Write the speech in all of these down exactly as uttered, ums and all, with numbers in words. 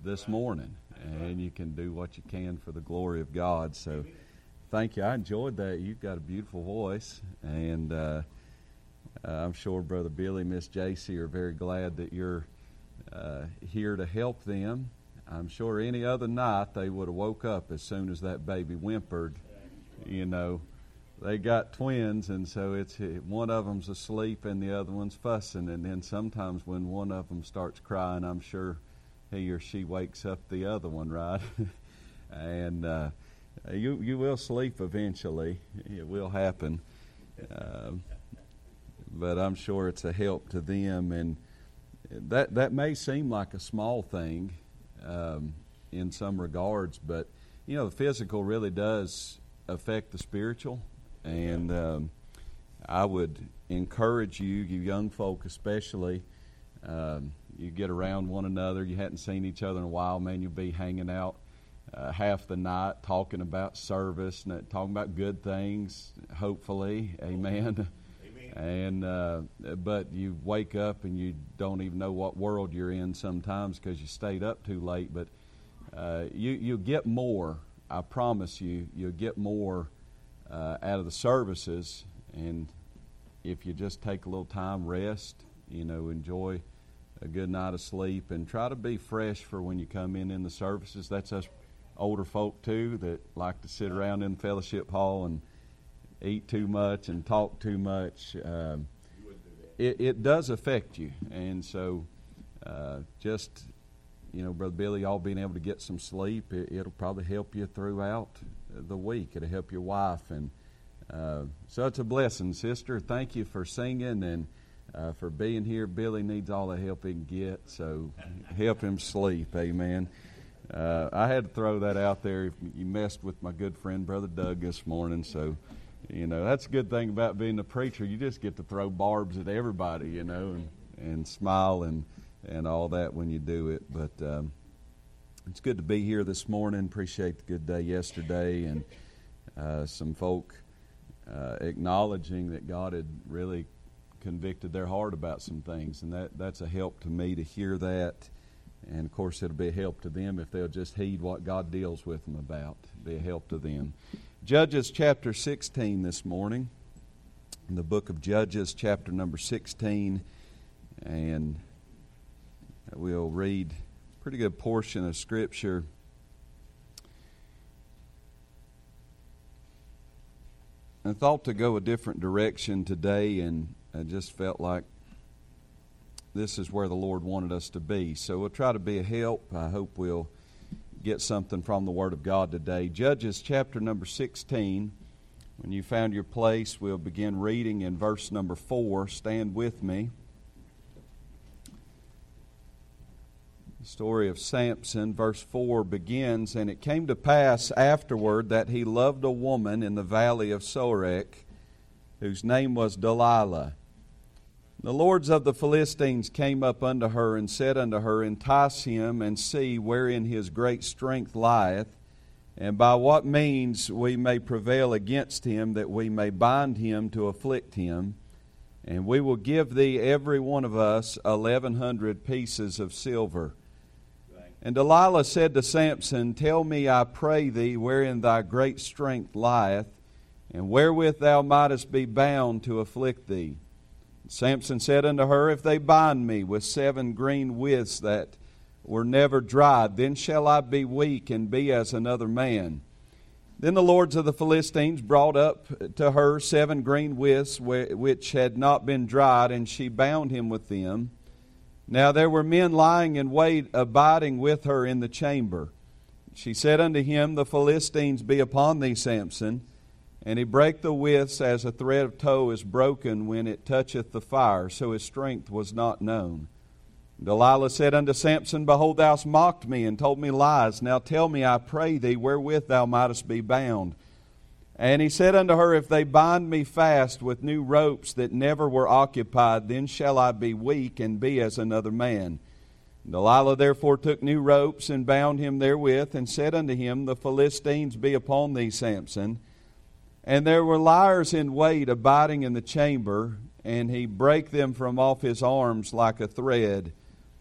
this morning, and you can do what you can for the glory of God. So thank you. I enjoyed that. You've got a beautiful voice, and uh, uh, I'm sure Brother Billy, Miss J C are very glad that you're uh, here to help them. I'm sure any other night they would have woke up as soon as that baby whimpered. You know, they got twins, and so it's one of them's asleep and the other one's fussing, and then sometimes when one of them starts crying, I'm sure he or she wakes up the other one, right? and uh, you you will sleep eventually. It will happen. Uh, but I'm sure it's a help to them, and that that may seem like a small thing um, in some regards, but you know, the physical really does affect the spiritual. And um, I would encourage you, you young folk especially, um, you get around one another. You hadn't seen each other in a while, man. You'll be hanging out uh, half the night talking about service, and talking about good things, hopefully. Amen. Amen. And uh, but you wake up and you don't even know what world you're in sometimes because you stayed up too late. But uh, you, you'll get more. I promise you, you'll get more Uh, out of the services, and if you just take a little time, rest, you know, enjoy a good night of sleep, and try to be fresh for when you come in in the services. That's us older folk too that like to sit around in the fellowship hall and eat too much and talk too much. Um, it, it does affect you, and so uh, just, you know, Brother Billy, all being able to get some sleep, it, it'll probably help you throughout the week. It'll help your wife, and uh, so it's a blessing, sister. Thank you for singing and uh, for being here. Billy needs all the help he can get, so help him sleep. Amen. Uh, I had to throw that out there. You messed with my good friend Brother Doug this morning, so you know that's a good thing about being a preacher. You just get to throw barbs at everybody, you know, and, and smile and and all that when you do it. But um, it's good to be here this morning. Appreciate the good day yesterday, and uh, some folk uh, acknowledging that God had really convicted their heart about some things, and that, that's a help to me to hear that. And of course, it'll be a help to them if they'll just heed what God deals with them about. It'll be a help to them. Judges chapter sixteen this morning, in the book of Judges, chapter number sixteen, and we'll read pretty good portion of Scripture. I thought to go a different direction today, and I just felt like this is where the Lord wanted us to be. So we'll try to be a help. I hope we'll get something from the Word of God today. Judges chapter number sixteen. When you found your place, we'll begin reading in verse number four. Stand with me. The story of Samson, verse four begins, "And it came to pass afterward that he loved a woman in the valley of Sorek, whose name was Delilah. The lords of the Philistines came up unto her, and said unto her, Entice him, and see wherein his great strength lieth, and by what means we may prevail against him, that we may bind him to afflict him. And we will give thee every one of us eleven hundred pieces of silver. And Delilah said to Samson, Tell me, I pray thee, wherein thy great strength lieth, and wherewith thou mightest be bound to afflict thee. And Samson said unto her, If they bind me with seven green withs that were never dried, then shall I be weak and be as another man. Then the lords of the Philistines brought up to her seven green withs which had not been dried, and she bound him with them. Now there were men lying in wait, abiding with her in the chamber. She said unto him, The Philistines be upon thee, Samson. And he brake the withs as a thread of tow is broken when it toucheth the fire, so his strength was not known. Delilah said unto Samson, Behold, thou hast mocked me, and told me lies. Now tell me, I pray thee, wherewith thou mightest be bound. And he said unto her, If they bind me fast with new ropes that never were occupied, then shall I be weak and be as another man. Delilah therefore took new ropes and bound him therewith, and said unto him, The Philistines be upon thee, Samson. And there were liers in wait abiding in the chamber, and he brake them from off his arms like a thread.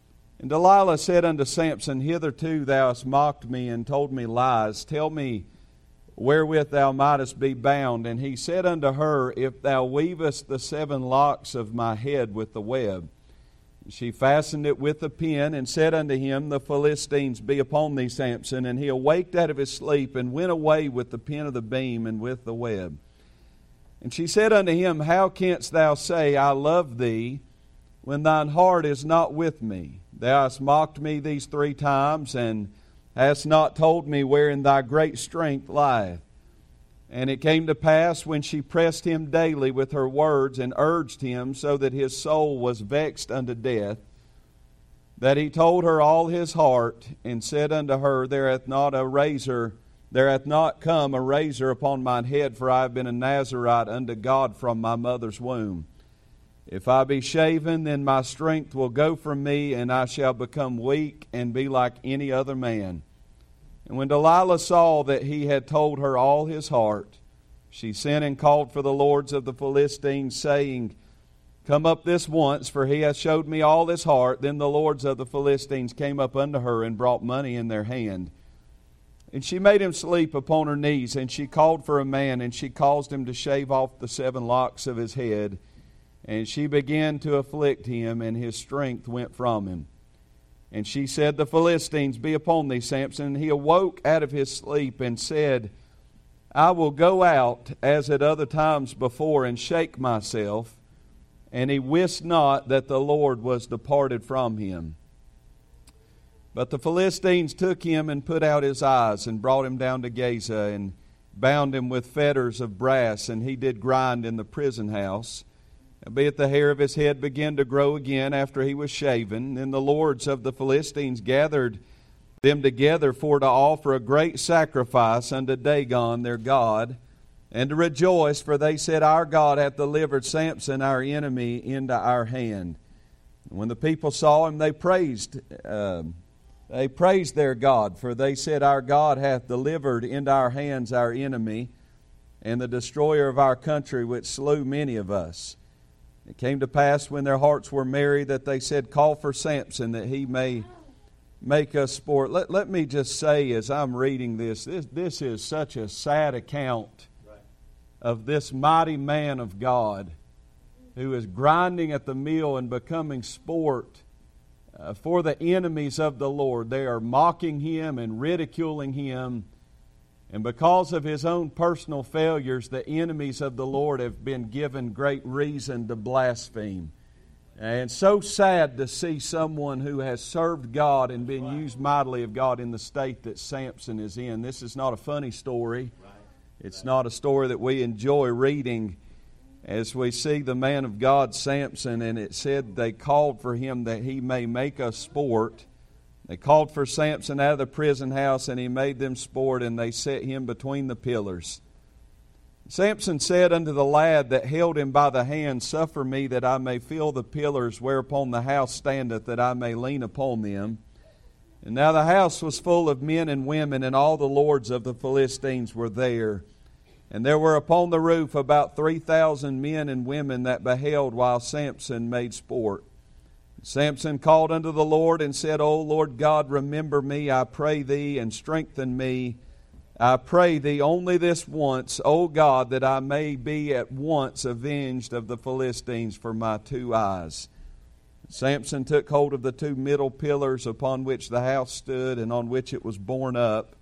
And Delilah said unto Samson, Hitherto thou hast mocked me and told me lies. Tell me wherewith thou mightest be bound. And he said unto her, If thou weavest the seven locks of my head with the web. She fastened it with a pin, and said unto him, The Philistines be upon thee, Samson. And he awaked out of his sleep, and went away with the pin of the beam and with the web. And she said unto him, How canst thou say, I love thee, when thine heart is not with me? Thou hast mocked me these three times, and hast not told me wherein thy great strength lieth. And it came to pass, when she pressed him daily with her words, and urged him, so that his soul was vexed unto death, that he told her all his heart, and said unto her, There hath not a razor, there hath not come a razor upon mine head, for I have been a Nazarite unto God from my mother's womb. If I be shaven, then my strength will go from me, and I shall become weak, and be like any other man. And when Delilah saw that he had told her all his heart, she sent and called for the lords of the Philistines, saying, Come up this once, for he hath showed me all his heart. Then the lords of the Philistines came up unto her, and brought money in their hand. And she made him sleep upon her knees, and she called for a man, and she caused him to shave off the seven locks of his head. And she began to afflict him, and his strength went from him. And she said, The Philistines be upon thee, Samson. And he awoke out of his sleep, and said, I will go out as at other times before, and shake myself. And he wist not that the Lord was departed from him. But the Philistines took him, and put out his eyes, and brought him down to Gaza, and bound him with fetters of brass, and he did grind in the prison house. Albeit the hair of his head began to grow again after he was shaven. Then the lords of the Philistines gathered them together for to offer a great sacrifice unto Dagon their god, and to rejoice, for they said, Our God hath delivered Samson our enemy into our hand. And when the people saw him, they praised uh, they praised their God, for they said, Our God hath delivered into our hands our enemy, and the destroyer of our country, which slew many of us. It came to pass, when their hearts were merry, that they said, Call for Samson, that he may make us sport. Let, let me just say, as I'm reading this, this, this is such a sad account of this mighty man of God who is grinding at the mill and becoming sport uh, for the enemies of the Lord. They are mocking him and ridiculing him. And because of his own personal failures, the enemies of the Lord have been given great reason to blaspheme. And so sad to see someone who has served God and been used mightily of God in the state that Samson is in. This is not a funny story. It's not a story that we enjoy reading, as we see the man of God, Samson, and it said they called for him that he may make us sport. They called for Samson out of the prison house, and he made them sport, and they set him between the pillars. Samson said unto the lad that held him by the hand, Suffer me that I may feel the pillars whereupon the house standeth, that I may lean upon them. And now the house was full of men and women, and all the lords of the Philistines were there. And there were upon the roof about three thousand men and women that beheld while Samson made sport. Samson called unto the Lord and said, O Lord God, remember me, I pray thee, and strengthen me. I pray thee only this once, O God, that I may be at once avenged of the Philistines for my two eyes. Samson took hold of the two middle pillars upon which the house stood, and on which it was borne up,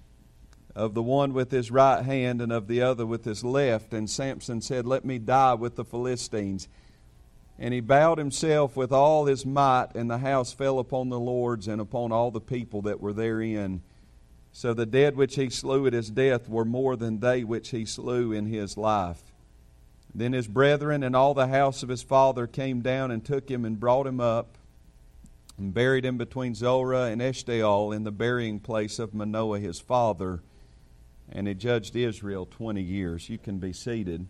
of the one with his right hand and of the other with his left. And Samson said, Let me die with the Philistines. And he bowed himself with all his might, and the house fell upon the lords and upon all the people that were therein. So the dead which he slew at his death were more than they which he slew in his life. Then his brethren and all the house of his father came down and took him and brought him up and buried him between Zorah and Eshtaol in the burying place of Manoah his father. And he judged Israel twenty years. You can be seated.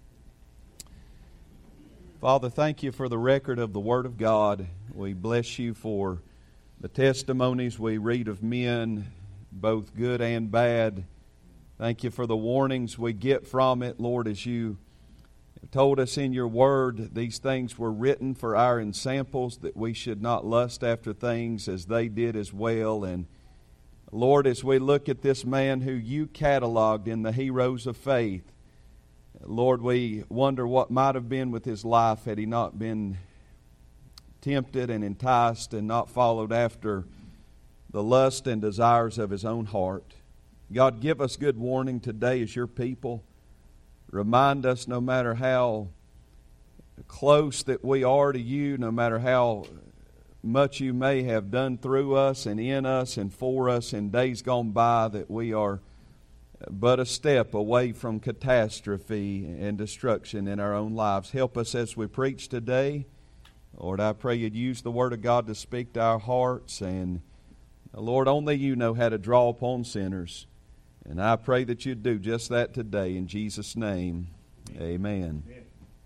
Father, thank you for the record of the Word of God. We bless you for the testimonies we read of men, both good and bad. Thank you for the warnings we get from it, Lord, as you You told us in your word these things were written for our ensamples, that we should not lust after things as they did as well. And Lord, as we look at this man who you cataloged in the heroes of faith, Lord, we wonder what might have been with his life had he not been tempted and enticed and not followed after the lust and desires of his own heart. God, give us good warning today as your people. Remind us, no matter how close that we are to you, no matter how much you may have done through us and in us and for us in days gone by, that we are but a step away from catastrophe and destruction in our own lives. Help us as we preach today. Lord, I pray you'd use the Word of God to speak to our hearts. And Lord, only you know how to draw upon sinners. And I pray that you'd do just that today. In Jesus' name, amen. amen.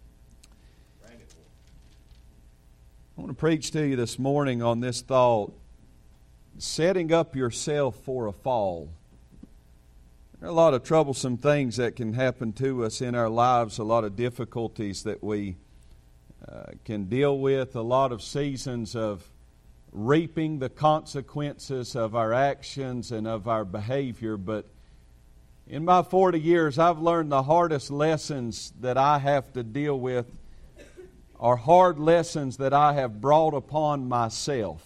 I want to preach to you this morning on this thought, setting up yourself for a fall. There are a lot of troublesome things that can happen to us in our lives, a lot of difficulties that we uh, can deal with, a lot of seasons of reaping the consequences of our actions and of our behavior. But in my forty years, I've learned the hardest lessons that I have to deal with are hard lessons that I have brought upon myself.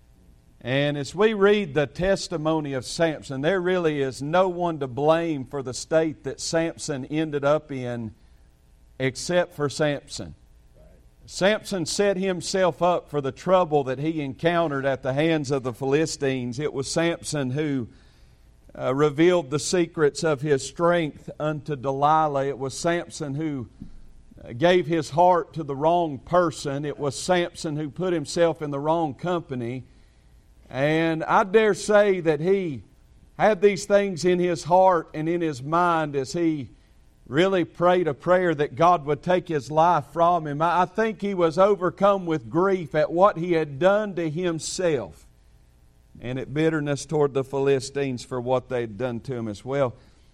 And as we read the testimony of Samson, there really is no one to blame for the state that Samson ended up in except for Samson. Samson set himself up for the trouble that he encountered at the hands of the Philistines. It was Samson who uh, revealed the secrets of his strength unto Delilah. It was Samson who gave his heart to the wrong person. It was Samson who put himself in the wrong company. And I dare say that he had these things in his heart and in his mind as he really prayed a prayer that God would take his life from him. I think he was overcome with grief at what he had done to himself and at bitterness toward the Philistines for what they'd done to him as well.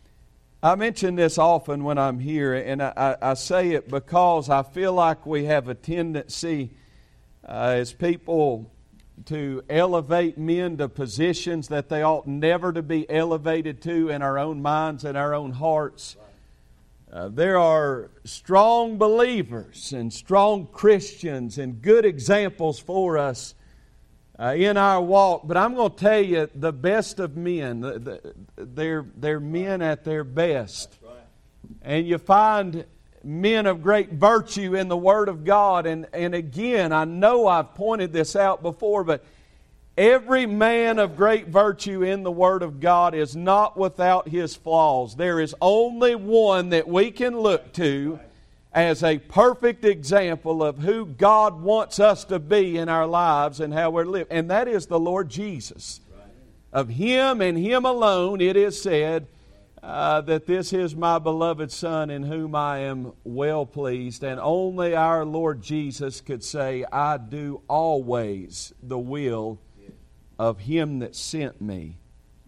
I mention this often when I'm here, and I, I say it because I feel like we have a tendency uh, as people to elevate men to positions that they ought never to be elevated to in our own minds and our own hearts. Uh, there are strong believers and strong Christians and good examples for us uh, in our walk. But I'm going to tell you, the best of men, the, the, they're, they're men at their best. And you find men of great virtue in the Word of God. And, and again, I know I've pointed this out before, but every man of great virtue in the Word of God is not without his flaws. There is only one that we can look to as a perfect example of who God wants us to be in our lives and how we're living. And that is the Lord Jesus. Of Him and Him alone it is said, Uh, that this is my beloved Son in whom I am well pleased. And only our Lord Jesus could say, I do always the will of Him that sent me.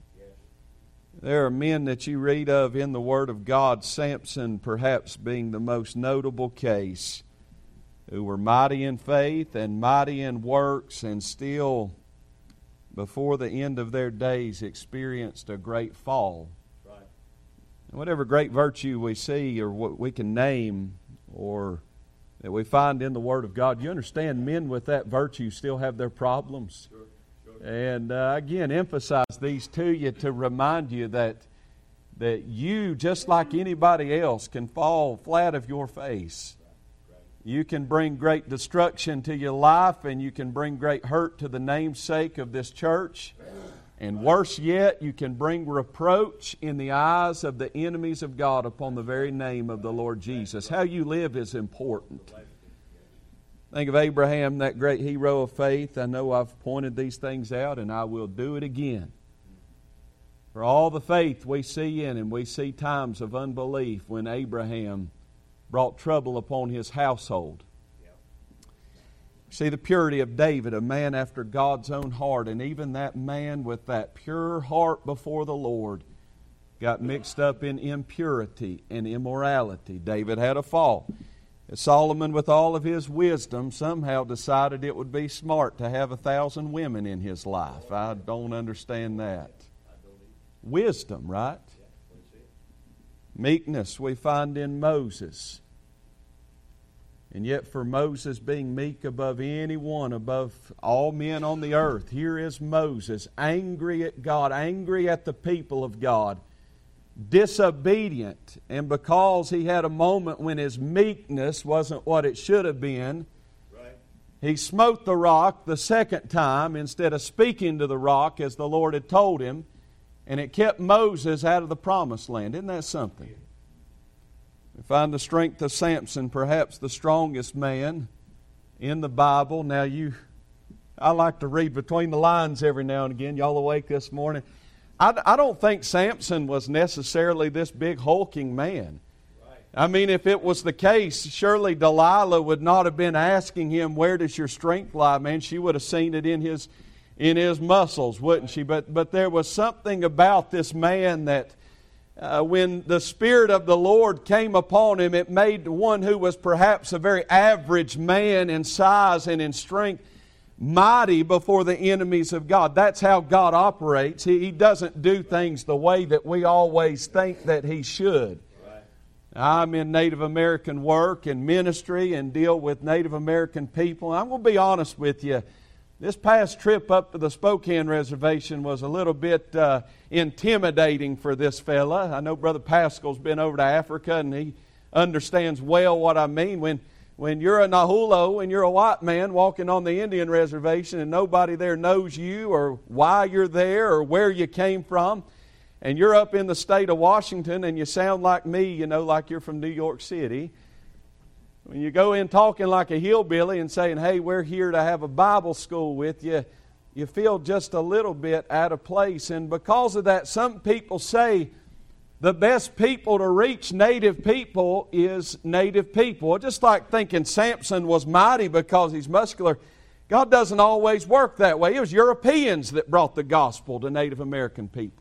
There are men that you read of in the Word of God, Samson perhaps being the most notable case, who were mighty in faith and mighty in works, and still before the end of their days experienced a great fall. Whatever great virtue we see or what we can name or that we find in the Word of God, you understand men with that virtue still have their problems. Sure, sure. And uh, again, emphasize these to you to remind you that that you, just like anybody else, can fall flat of your face. Right, right. You can bring great destruction to your life, and you can bring great hurt to the namesake of this church. And worse yet, you can bring reproach in the eyes of the enemies of God upon the very name of the Lord Jesus. How you live is important. Think of Abraham, that great hero of faith. I know I've pointed these things out, and I will do it again. For all the faith we see in him, we see times of unbelief when Abraham brought trouble upon his household. See the purity of David, a man after God's own heart, and even that man with that pure heart before the Lord got mixed up in impurity and immorality. David had a fall. Solomon, with all of his wisdom, somehow decided it would be smart to have a thousand women in his life. I don't understand that. Wisdom, right? Meekness we find in Moses. And yet for Moses being meek above anyone, above all men on the earth, here is Moses angry at God, angry at the people of God, disobedient. And because he had a moment when his meekness wasn't what it should have been, right, he smote the rock the second time instead of speaking to the rock as the Lord had told him, and it kept Moses out of the promised land. Isn't that something? We find the strength of Samson, perhaps the strongest man in the Bible. Now you, I like to read between the lines every now and again. Y'all awake this morning? I, I don't think Samson was necessarily this big hulking man. Right. I mean, if it was the case, surely Delilah would not have been asking him, where does your strength lie, man? She would have seen it in his in his muscles, wouldn't she? But, but there was something about this man that Uh, when the Spirit of the Lord came upon him, it made one who was perhaps a very average man in size and in strength mighty before the enemies of God. That's how God operates. He, he doesn't do things the way that we always think that He should. Right. I'm in Native American work and ministry and deal with Native American people. I'm going to be honest with you. This past trip up to the Spokane Reservation was a little bit uh, intimidating for this fella. I know Brother Pascal's been over to Africa and he understands well what I mean. When when you're a Nahulo and you're a white man walking on the Indian Reservation and nobody there knows you or why you're there or where you came from, and you're up in the state of Washington and you sound like me, you know, like you're from New York City. When you go in talking like a hillbilly and saying, hey, we're here to have a Bible school with you, you feel just a little bit out of place. And because of that, some people say the best people to reach native people is native people. Just like thinking Samson was mighty because he's muscular. God doesn't always work that way. It was Europeans that brought the gospel to Native American people.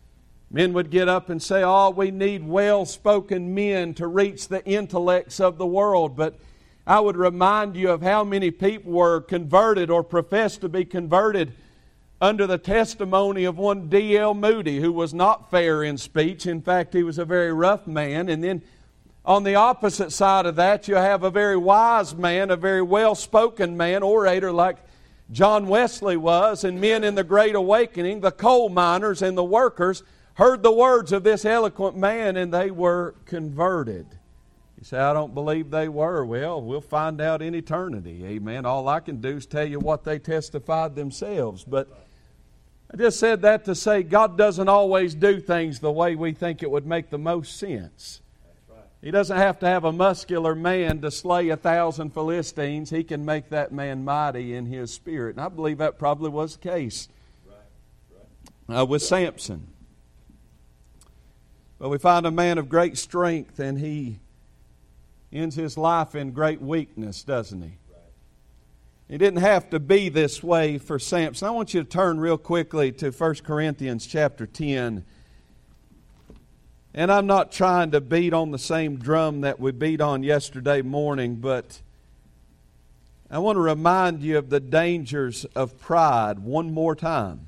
Men would get up and say, oh, we need well-spoken men to reach the intellects of the world. But I would remind you of how many people were converted or professed to be converted under the testimony of one D L Moody, who was not fair in speech. In fact, he was a very rough man. And then on the opposite side of that, you have a very wise man, a very well-spoken man, orator like John Wesley was. And men in the Great Awakening, the coal miners and the workers, heard the words of this eloquent man and they were converted. You say, I don't believe they were. Well, we'll find out in eternity. Amen. All I can do is tell you what they testified themselves. But I just said that to say God doesn't always do things the way we think it would make the most sense. That's right. He doesn't have to have a muscular man to slay a thousand Philistines. He can make that man mighty in his spirit. And I believe that probably was the case right. Right. Uh, with Samson. But we find a man of great strength, and he ends his life in great weakness, doesn't he? Right. He didn't have to be this way for Samson. I want you to turn real quickly to First Corinthians chapter ten. And I'm not trying to beat on the same drum that we beat on yesterday morning, but I want to remind you of the dangers of pride one more time.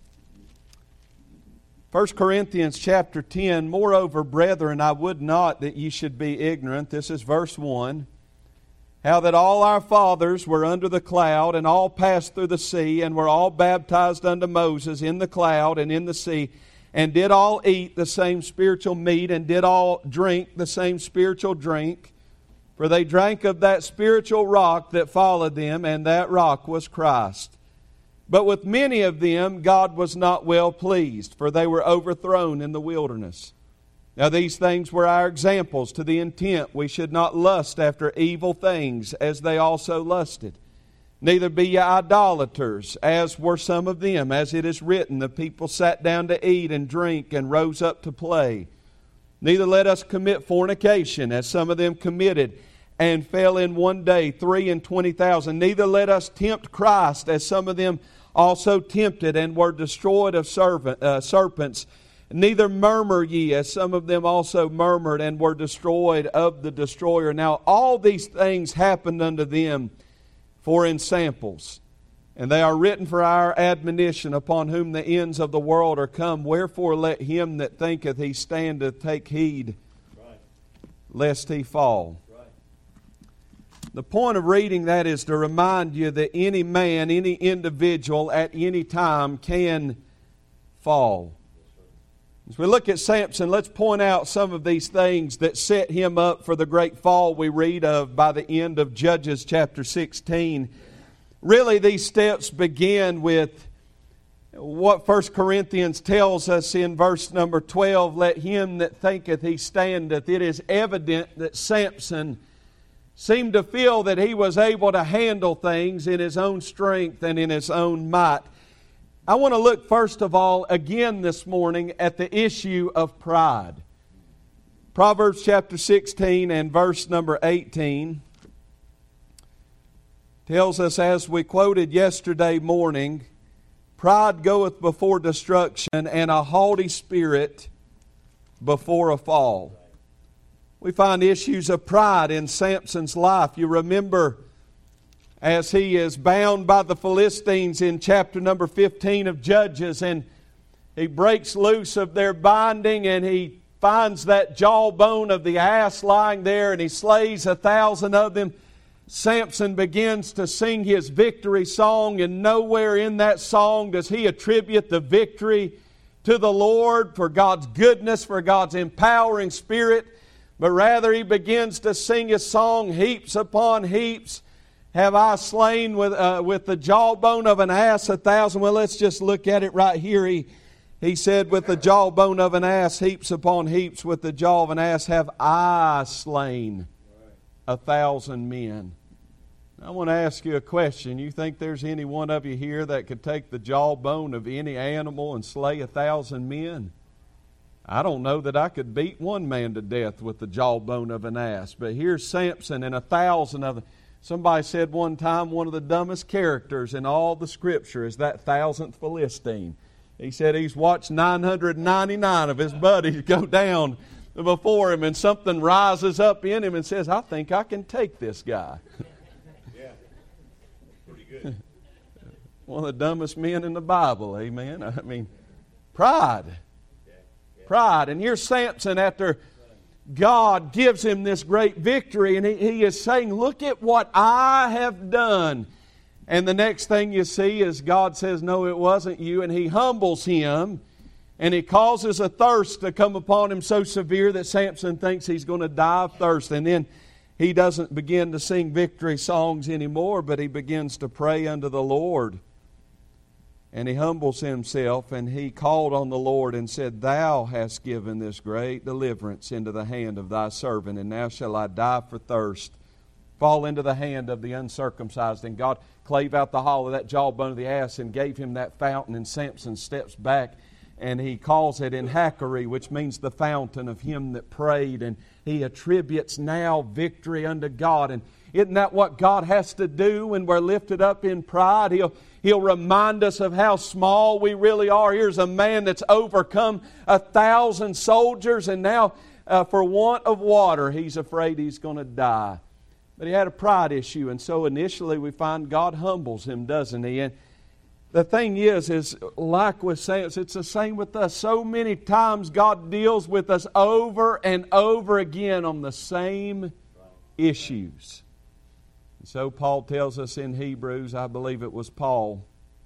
First Corinthians chapter ten, moreover, brethren, I would not that ye should be ignorant. This is verse one. How that all our fathers were under the cloud, and all passed through the sea, and were all baptized unto Moses in the cloud and in the sea, and did all eat the same spiritual meat, and did all drink the same spiritual drink. For they drank of that spiritual rock that followed them, and that rock was Christ. But with many of them God was not well pleased, for they were overthrown in the wilderness. Now these things were our examples, to the intent we should not lust after evil things, as they also lusted. Neither be ye idolaters, as were some of them, as it is written, the people sat down to eat and drink, and rose up to play. Neither let us commit fornication, as some of them committed, and fell in one day three and twenty thousand. Neither let us tempt Christ, as some of them also tempted and were destroyed of servant, uh, serpents. Neither murmur ye, as some of them also murmured and were destroyed of the destroyer. Now all these things happened unto them for in samples, and they are written for our admonition, upon whom the ends of the world are come. Wherefore let him that thinketh he standeth take heed, right, lest he fall. Right. The point of reading that is to remind you that any man, any individual at any time can fall. As we look at Samson, let's point out some of these things that set him up for the great fall we read of by the end of Judges chapter sixteen. Really, these steps begin with what First Corinthians tells us in verse number twelve, let him that thinketh he standeth. It is evident that Samson seemed to feel that he was able to handle things in his own strength and in his own might. I want to look first of all again this morning at the issue of pride. Proverbs chapter sixteen and verse number eighteen tells us, as we quoted yesterday morning, pride goeth before destruction, and a haughty spirit before a fall. We find issues of pride in Samson's life. You remember, as he is bound by the Philistines in chapter number fifteen of Judges, and he breaks loose of their binding, and he finds that jawbone of the ass lying there, and he slays a thousand of them. Samson begins to sing his victory song, and nowhere in that song does he attribute the victory to the Lord for God's goodness, for God's empowering spirit, but rather he begins to sing his song, heaps upon heaps have I slain with uh, with the jawbone of an ass a thousand. Well, let's just look at it right here. He, he said, with the jawbone of an ass, heaps upon heaps, with the jaw of an ass have I slain a thousand men. I want to ask you a question. You think there's any one of you here that could take the jawbone of any animal and slay a thousand men? I don't know that I could beat one man to death with the jawbone of an ass. But here's Samson and a thousand of them. Somebody said one time one of the dumbest characters in all the Scripture is that thousandth Philistine. He said he's watched nine hundred ninety-nine of his buddies go down before him, and something rises up in him and says, I think I can take this guy. Yeah, pretty good. One of the dumbest men in the Bible, amen. I mean, pride. Pride. And here's Samson after God gives him this great victory, and he, he is saying, look at what I have done. And the next thing you see is God says, no, it wasn't you, and he humbles him, and he causes a thirst to come upon him so severe that Samson thinks he's going to die of thirst. And then he doesn't begin to sing victory songs anymore, but he begins to pray unto the Lord. And he humbles himself, and he called on the Lord and said, Thou hast given this great deliverance into the hand of thy servant, and now shall I die for thirst, fall into the hand of the uncircumcised. And God clave out the hollow of that jawbone of the ass and gave him that fountain, and Samson steps back, and he calls it Enhakkore, which means the fountain of him that prayed, and he attributes now victory unto God. And isn't that what God has to do when we're lifted up in pride? He'll, he'll remind us of how small we really are. Here's a man that's overcome a thousand soldiers, and now uh, for want of water, he's afraid he's going to die. But he had a pride issue, and so initially we find God humbles him, doesn't he? And the thing is, is like with Samson, it's the same with us. So many times God deals with us over and over again on the same issues. And so Paul tells us in Hebrews, I believe it was Paul,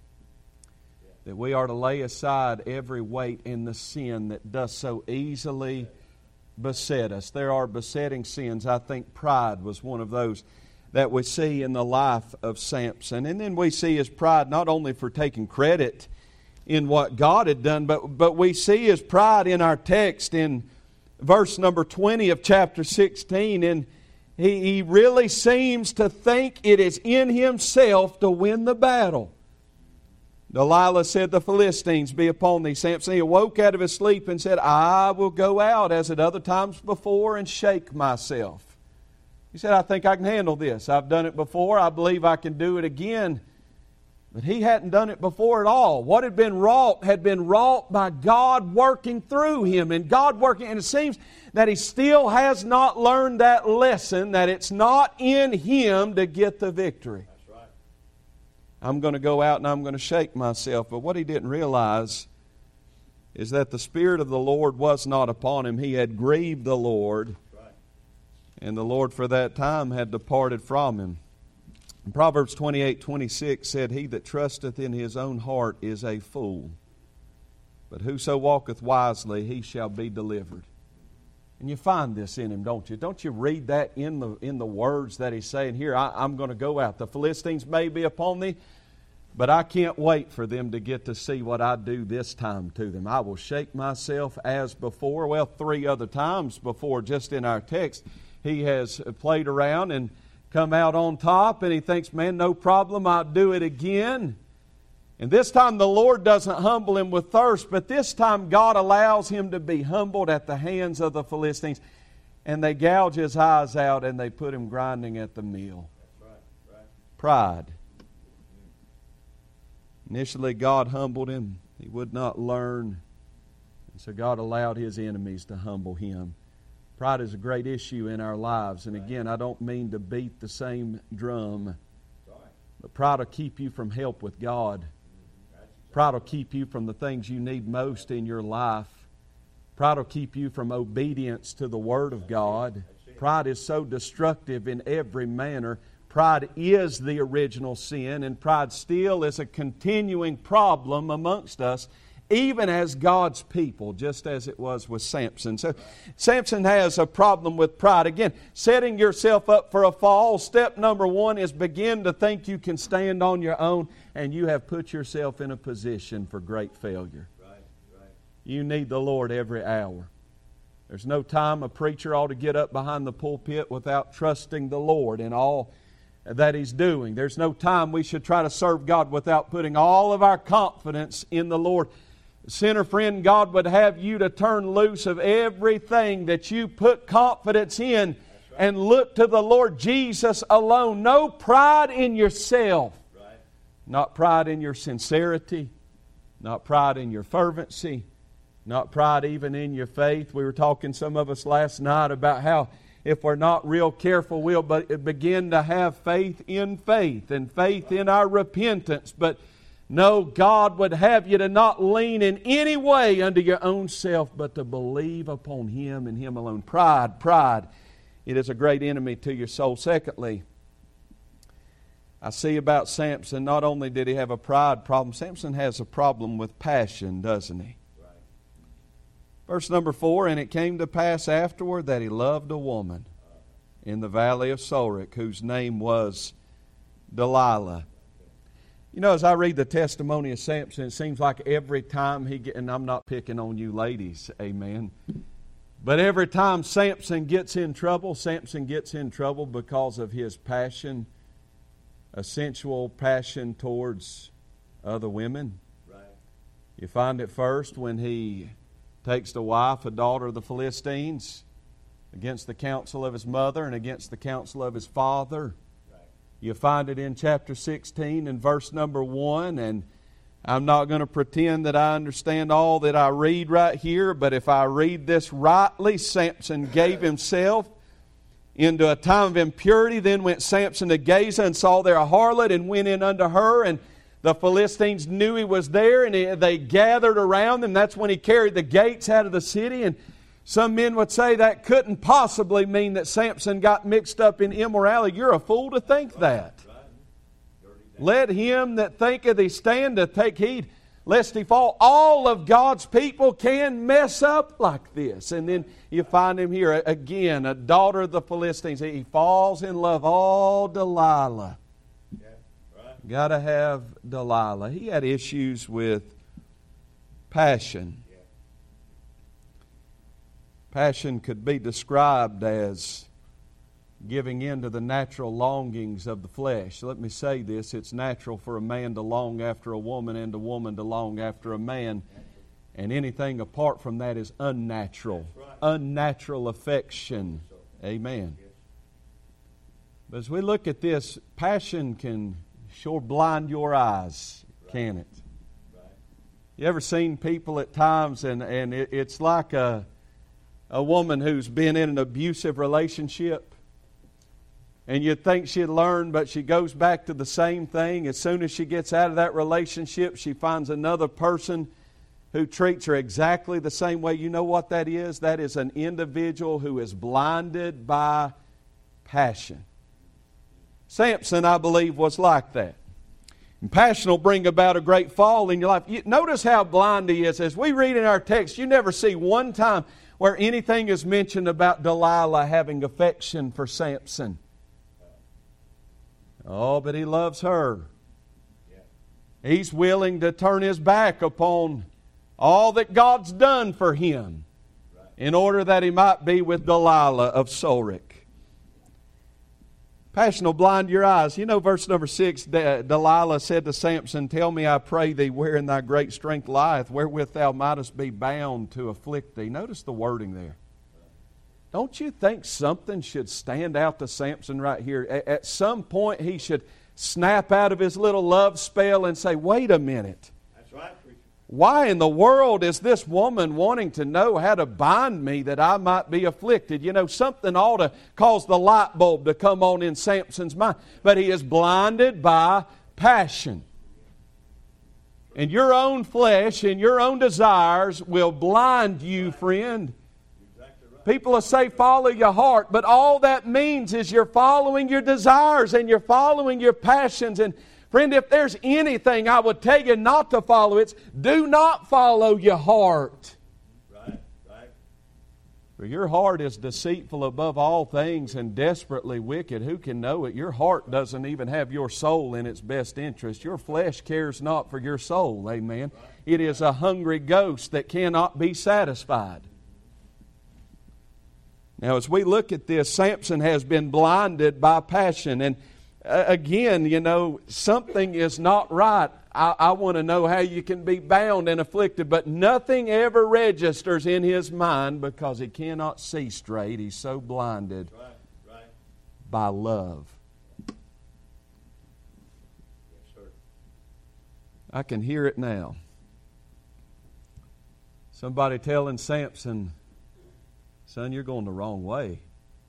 that we are to lay aside every weight and the sin that does so easily beset us. There are besetting sins. I think pride was one of those that we see in the life of Samson. And then we see his pride not only for taking credit in what God had done, but, but we see his pride in our text in verse number twenty of chapter sixteen. And he, he really seems to think it is in himself to win the battle. Delilah said, the Philistines be upon thee. Samson, he awoke out of his sleep and said, I will go out as at other times before and shake myself. He said, I think I can handle this. I've done it before. I believe I can do it again. But he hadn't done it before at all. What had been wrought had been wrought by God working through him. And God working, and it seems that he still has not learned that lesson, that it's not in him to get the victory. That's right. I'm going to go out and I'm going to shake myself. But what he didn't realize is that the Spirit of the Lord was not upon him. He had grieved the Lord. That's right. And the Lord for that time had departed from him. And Proverbs twenty-eight twenty-six said, He that trusteth in his own heart is a fool, but whoso walketh wisely, he shall be delivered. And you find this in him, don't you? Don't you read that in the in the words that he's saying here? I, I'm going to go out. The Philistines may be upon thee, but I can't wait for them to get to see what I do this time to them. I will shake myself as before. Well, three other times before, just in our text, he has played around and come out on top, and he thinks, man, no problem, I'll do it again. And this time the Lord doesn't humble him with thirst, but this time God allows him to be humbled at the hands of the Philistines. And they gouge his eyes out and they put him grinding at the mill. That's right. Right. Pride. Initially God humbled him. He would not learn. And so God allowed his enemies to humble him. Pride is a great issue in our lives. And again, I don't mean to beat the same drum. But pride will keep you from help with God. Pride will keep you from the things you need most in your life. Pride will keep you from obedience to the Word of God. Pride is so destructive in every manner. Pride is the original sin, and pride still is a continuing problem amongst us, even as God's people, just as it was with Samson. So Samson has a problem with pride. Again, setting yourself up for a fall. Step number one is begin to think you can stand on your own, and you have put yourself in a position for great failure. Right, right. You need the Lord every hour. There's no time a preacher ought to get up behind the pulpit without trusting the Lord in all that he's doing. There's no time we should try to serve God without putting all of our confidence in the Lord. Sinner friend, God would have you to turn loose of everything that you put confidence in and look to the Lord Jesus alone. No pride in yourself. Right. Not pride in your sincerity. Not pride in your fervency. Not pride even in your faith. We were talking, some of us last night, about how if we're not real careful, we'll begin to have faith in faith and faith in our repentance. But no, God would have you to not lean in any way unto your own self, but to believe upon Him and Him alone. Pride, pride. It is a great enemy to your soul. Secondly, I see about Samson, not only did he have a pride problem, Samson has a problem with passion, doesn't he? Right. Verse number four, and it came to pass afterward that he loved a woman in the valley of Sorek, whose name was Delilah. You know, as I read the testimony of Samson, it seems like every time he get, and I'm not picking on you ladies, amen, but every time Samson gets in trouble, Samson gets in trouble because of his passion, a sensual passion towards other women. Right. You find it first when he takes to wife a daughter of the Philistines against the counsel of his mother and against the counsel of his father. You find it in chapter sixteen and verse number one, and I'm not going to pretend that I understand all that I read right here, but if I read this rightly, Samson gave himself into a time of impurity. Then went Samson to Gaza and saw there a harlot and went in unto her, and the Philistines knew he was there, and they gathered around him. That's when he carried the gates out of the city. And some men would say that couldn't possibly mean that Samson got mixed up in immorality. You're a fool to think that. Let him that thinketh he standeth take heed lest he fall. All of God's people can mess up like this. And then you find him here again, a daughter of the Philistines. He falls in love. Oh, Delilah. Yeah, right. Got to have Delilah. He had issues with passion. Passion could be described as giving in to the natural longings of the flesh. Let me say this, it's natural for a man to long after a woman and a woman to long after a man. And anything apart from that is unnatural. Unnatural affection. Amen. But as we look at this, passion can sure blind your eyes, Right. can it? Right. You ever seen people at times, and, and it, it's like a, a woman who's been in an abusive relationship, and you'd think she'd learn, but she goes back to the same thing. As soon as she gets out of that relationship, she finds another person who treats her exactly the same way. You know what that is? That is an individual who is blinded by passion. Samson, I believe, was like that. And passion will bring about a great fall in your life. You, notice how blind he is. As we read in our text, you never see one time where anything is mentioned about Delilah having affection for Samson. Oh, but he loves her. Yeah. He's willing to turn his back upon all that God's done for him Right. in order that he might be with Delilah of Sorek. Passion will blind your eyes. You know, verse number six, De- Delilah said to Samson, "Tell me, I pray thee, wherein thy great strength lieth, wherewith thou mightest be bound to afflict thee." Notice the wording there. Don't you think something should stand out to Samson right here? A- At some point, he should snap out of his little love spell and say, "Wait a minute. That's right, preacher. Why in the world is this woman wanting to know how to bind me that I might be afflicted?" You know, something ought to cause the light bulb to come on in Samson's mind. But he is blinded by passion. And your own flesh and your own desires will blind you, friend. Exactly right. People will say, "Follow your heart," but all that means is you're following your desires and you're following your passions. And friend, if there's anything I would tell you not to follow, it's do not follow your heart. Right. Right. For your heart is deceitful above all things and desperately wicked. Who can know it? Your heart doesn't even have your soul in its best interest. Your flesh cares not for your soul. Amen. It is a hungry ghost that cannot be satisfied. Now, as we look at this, Samson has been blinded by passion. And uh, again, you know, something is not right. I, I want to know how you can be bound and afflicted, but nothing ever registers in his mind because he cannot see straight. He's so blinded Right. Right. by love. Yes, sir. I can hear it now. Somebody telling Samson, "Son, you're going the wrong way."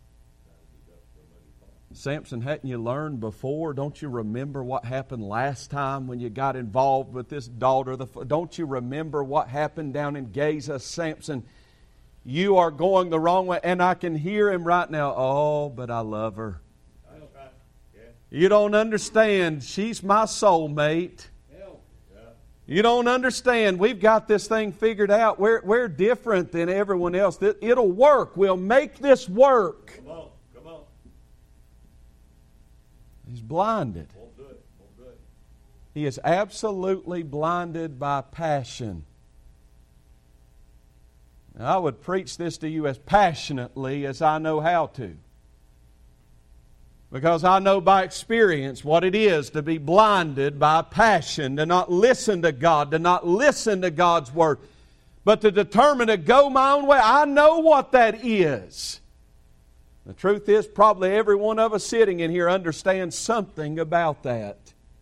Samson, hadn't you learned before? Don't you remember what happened last time when you got involved with this daughter? Don't you remember what happened down in Gaza? Samson, you are going the wrong way. And I can hear him right now. "Oh, but I love her. That's right. Yeah. You don't understand. She's my soulmate. Hell. Yeah. You don't understand. We've got this thing figured out. We're, we're different than everyone else. It'll work. We'll make this work." Come on. Come on. He's blinded. Won't do it. Won't do it. He is absolutely blinded by passion. Now, I would preach this to you as passionately as I know how to. Because I know by experience what it is to be blinded by passion, to not listen to God, to not listen to God's Word, but to determine to go my own way. I know what that is. The truth is, probably every one of us sitting in here understands something about that.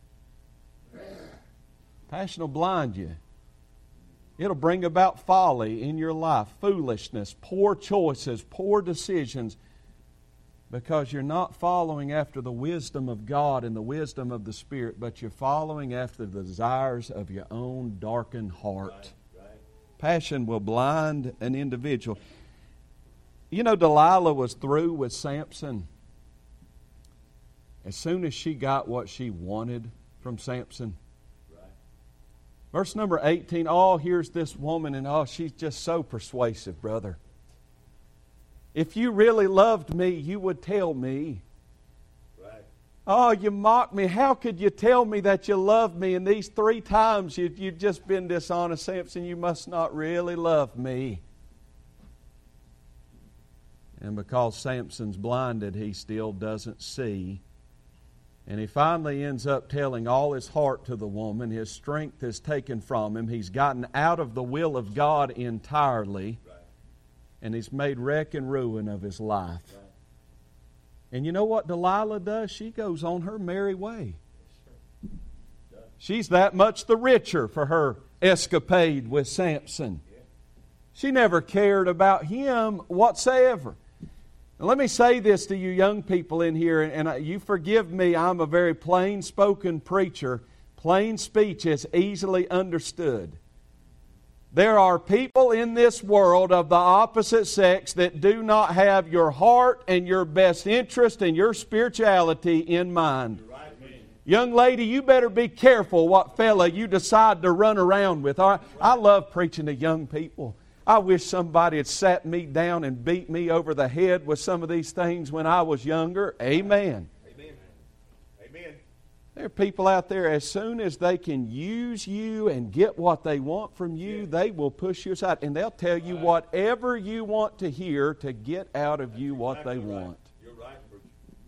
Passion will blind you. It'll bring about folly in your life, foolishness, poor choices, poor decisions, because you're not following after the wisdom of God and the wisdom of the Spirit, but you're following after the desires of your own darkened heart. Right. Right. Passion will blind an individual. You know, Delilah was through with Samson as soon as she got what she wanted from Samson. Right. Verse number eighteen, oh, here's this woman, and oh, she's just so persuasive, brother. If you really loved me, you would tell me. Right. Oh, you mock me. How could you tell me that you love me? And these three times you, you've just been dishonest, Samson. You must not really love me. And because Samson's blinded, he still doesn't see. And he finally ends up telling all his heart to the woman. His strength is taken from him. He's gotten out of the will of God entirely. Right. And he's made wreck and ruin of his life. Right. And you know what Delilah does? She goes on her merry way. Yes, sir. She's that much the richer for her escapade with Samson. She never cared about him whatsoever. Now, let me say this to you young people in here, and you forgive me, I'm a very plain-spoken preacher. Plain speech is easily understood. There are people in this world of the opposite sex that do not have your heart and your best interest and your spirituality in mind. Young lady, you better be careful what fella you decide to run around with. All right? I love preaching to young people. I wish somebody had sat me down and beat me over the head with some of these things when I was younger. Amen. Amen. Amen. There are people out there, as soon as they can use you and get what they want from you, they will push you aside. And they'll tell you whatever you want to hear to get out of you what they want. You're right, preacher.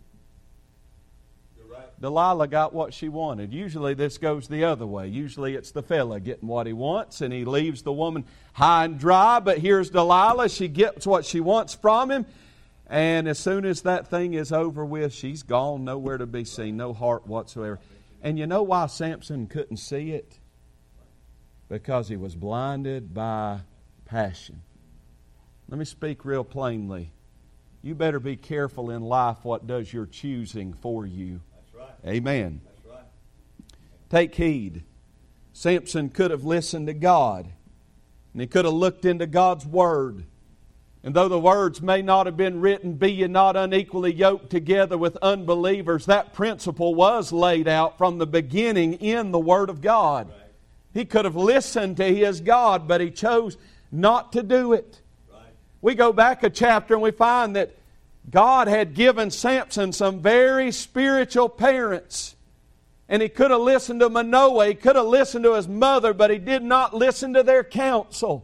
You're right. Delilah got what she wanted. Usually this goes the other way. Usually it's the fella getting what he wants, and he leaves the woman high and dry. But here's Delilah. She gets what she wants from him. And as soon as that thing is over with, she's gone, nowhere to be seen, no heart whatsoever. And you know why Samson couldn't see it? Because he was blinded by passion. Let me speak real plainly. You better be careful in life what does your choosing for you. That's right. Amen. That's right. Take heed. Samson could have listened to God, and he could have looked into God's Word. And though the words may not have been written, be ye not unequally yoked together with unbelievers, that principle was laid out from the beginning in the Word of God. Right. He could have listened to his God, but he chose not to do it. Right. We go back a chapter and we find that God had given Samson some very spiritual parents. And he could have listened to Manoah, he could have listened to his mother, but he did not listen to their counsel.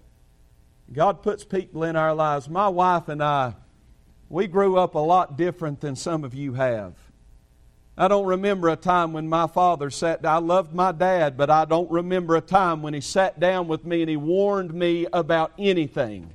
God puts people in our lives. My wife and I, we grew up a lot different than some of you have. I don't remember a time when my father sat down. I loved my dad, but I don't remember a time when he sat down with me and he warned me about anything.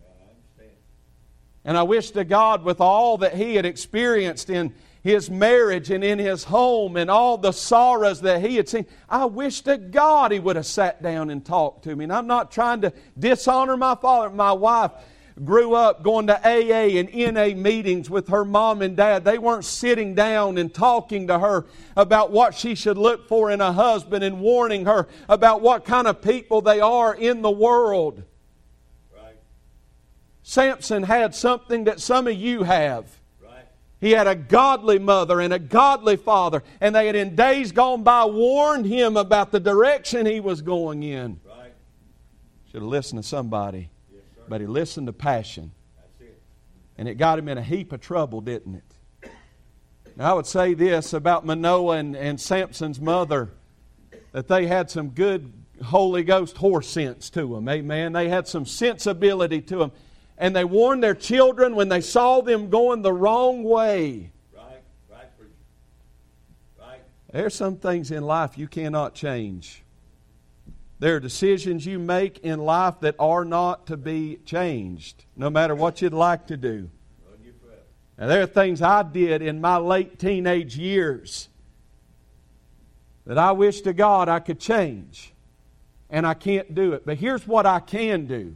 And I wish to God, with all that he had experienced in his marriage and in his home and all the sorrows that he had seen, I wish to God he would have sat down and talked to me. And I'm not trying to dishonor my father. My wife grew up going to A A and N A meetings with her mom and dad. They weren't sitting down and talking to her about what she should look for in a husband and warning her about what kind of people they are in the world. Right. Samson had something that some of you have. He had a godly mother and a godly father, and they had in days gone by warned him about the direction he was going in. Right. Should have listened to somebody, Yes, sir. but he listened to passion. That's it. And it got him in a heap of trouble, didn't it? Now I would say this about Manoah and, and Samson's mother, that they had some good Holy Ghost horse sense to them. Amen. They had some sensibility to them. And they warned their children when they saw them going the wrong way. Right, right, preacher. Right. There's some things in life you cannot change. There are decisions you make in life that are not to be changed, no matter what you'd like to do. Run you forever. Now, there are things I did in my late teenage years that I wish to God I could change, and I can't do it. But here's what I can do.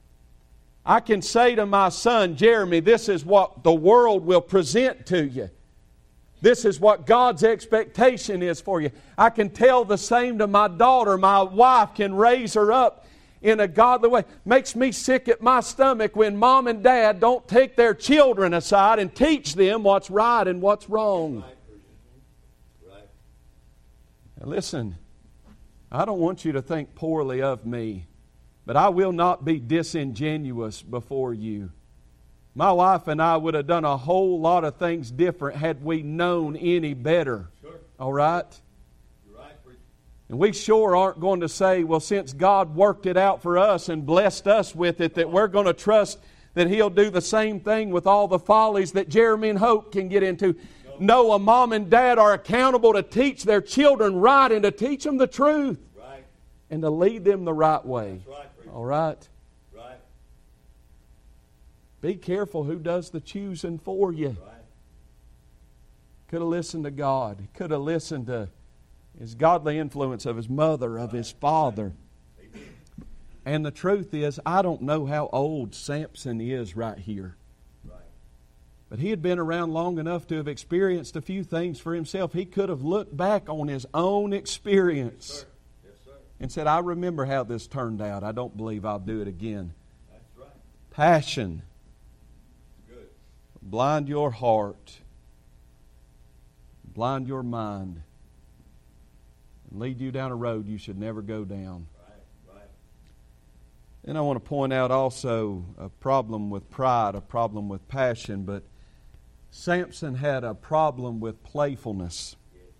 I can say to my son, Jeremy, this is what the world will present to you. This is what God's expectation is for you. I can tell the same to my daughter. My wife can raise her up in a godly way. Makes me sick at my stomach when mom and dad don't take their children aside and teach them what's right and what's wrong. Right. Now listen, I don't want you to think poorly of me. But I will not be disingenuous before you. My wife and I would have done a whole lot of things different had we known any better. Sure. All right? You're right, preacher. And we sure aren't going to say, well, since God worked it out for us and blessed us with it, that we're going to trust that He'll do the same thing with all the follies that Jeremy and Hope can get into. No, no, a mom and dad are accountable to teach their children right and to teach them the truth. Right. And to lead them the right way. That's right, preacher. All right? Right. Be careful who does the choosing for you. Right. Could have listened to God. Could have listened to his godly influence of his mother, of his father. And the truth is, I don't know how old Samson is right here. But he had been around long enough to have experienced a few things for himself. He could have looked back on his own experience Yes, sir. Yes, sir. and said, I remember how this turned out. I don't believe I'll do it again. That's right. Passion. Good. Blind your heart. Blind your mind. And lead you down a road you should never go down. Right, right. And I want to point out also a problem with pride, a problem with passion, but Samson had a problem with playfulness.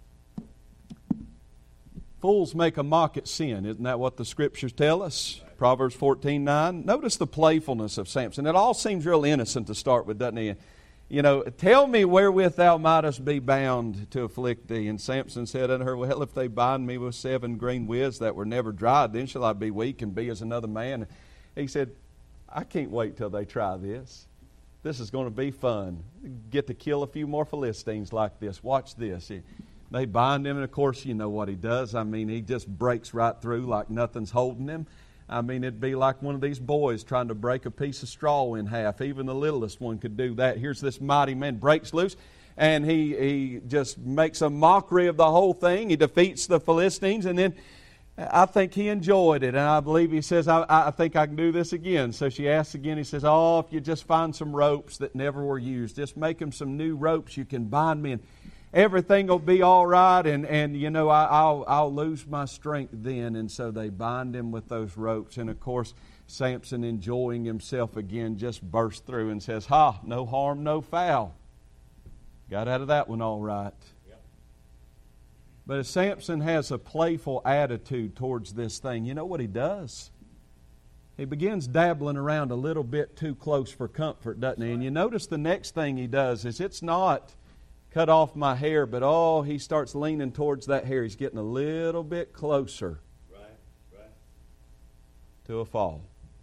Fools make a mock at sin. Isn't that what the Scriptures tell us? Right. Proverbs fourteen nine. Notice the playfulness of Samson. It all seems real innocent to start with, doesn't it? You know, tell me wherewith thou mightest be bound to afflict thee. And Samson said unto her, well, if they bind me with seven green withs that were never dried, then shall I be weak and be as another man. He said, I can't wait till they try this. This is going to be fun. Get to kill a few more Philistines like this. Watch this. They bind him, and of course you know what he does. I mean, he just breaks right through like nothing's holding him. I mean, it'd be like one of these boys trying to break a piece of straw in half. Even the littlest one could do that. Here's this mighty man, breaks loose, and he, he just makes a mockery of the whole thing. He defeats the Philistines, and then I think he enjoyed it, and I believe he says, I, I think I can do this again. So she asks again. He says, oh, if you just find some ropes that never were used, just make them some new ropes you can bind me, and everything will be all right, and, and you know, I, I'll, I'll lose my strength then. And so they bind him with those ropes, and of course, Samson, enjoying himself again, just bursts through and says, ha, no harm, no foul. Got out of that one all right. But as Samson has a playful attitude towards this thing, you know what he does? He begins dabbling around a little bit too close for comfort, doesn't he? And you notice the next thing he does is it's not cut off my hair, but oh, he starts leaning towards that hair. He's getting a little bit closer Right, right. to a fall.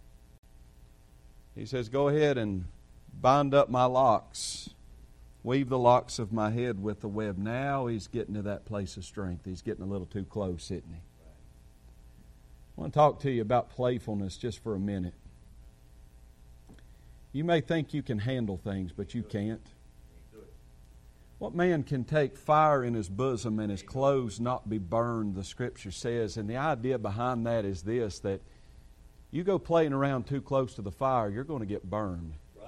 He says, go ahead and bind up my locks. Weave the locks of my head with the web. Now he's getting to that place of strength. He's getting a little too close, isn't he? I want to talk to you about playfulness just for a minute. You may think you can handle things, but you can't. What man can take fire in his bosom and his clothes not be burned, the Scripture says. And the idea behind that is this, that you go playing around too close to the fire, you're going to get burned.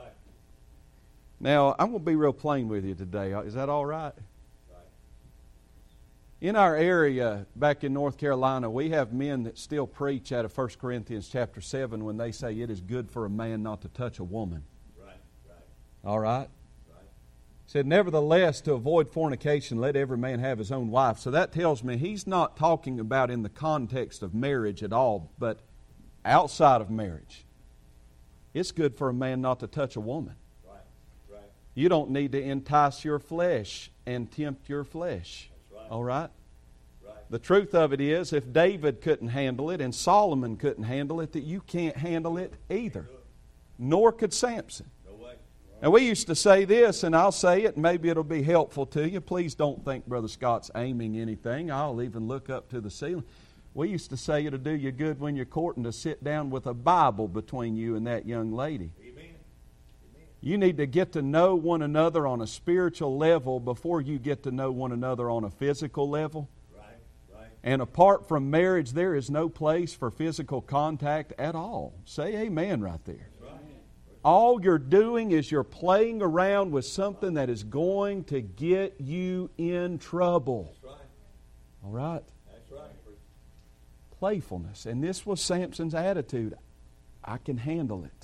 Now, I'm going to be real plain with you today. Is that all right? Right. In our area back in North Carolina, we have men that still preach out of First Corinthians chapter seven when they say it is good for a man not to touch a woman. Right, right. All right? Right. Said, nevertheless, to avoid fornication, let every man have his own wife. So that tells me he's not talking about in the context of marriage at all, but outside of marriage. It's good for a man not to touch a woman. You don't need to entice your flesh and tempt your flesh. That's right. All right? Right. The truth of it is, if David couldn't handle it and Solomon couldn't handle it, that you can't handle it either. Nor could Samson. No way. And we used to say this, and I'll say it, and maybe it'll be helpful to you. Please don't think Brother Scott's aiming anything. I'll even look up to the ceiling. We used to say it'll do you good when you're courting to sit down with a Bible between you and that young lady. You need to get to know one another on a spiritual level before you get to know one another on a physical level. Right, right. And apart from marriage, there is no place for physical contact at all. Say amen right there. That's right. All you're doing is you're playing around with something that is going to get you in trouble. That's right. All right? That's right. Playfulness. And this was Samson's attitude. I can handle it.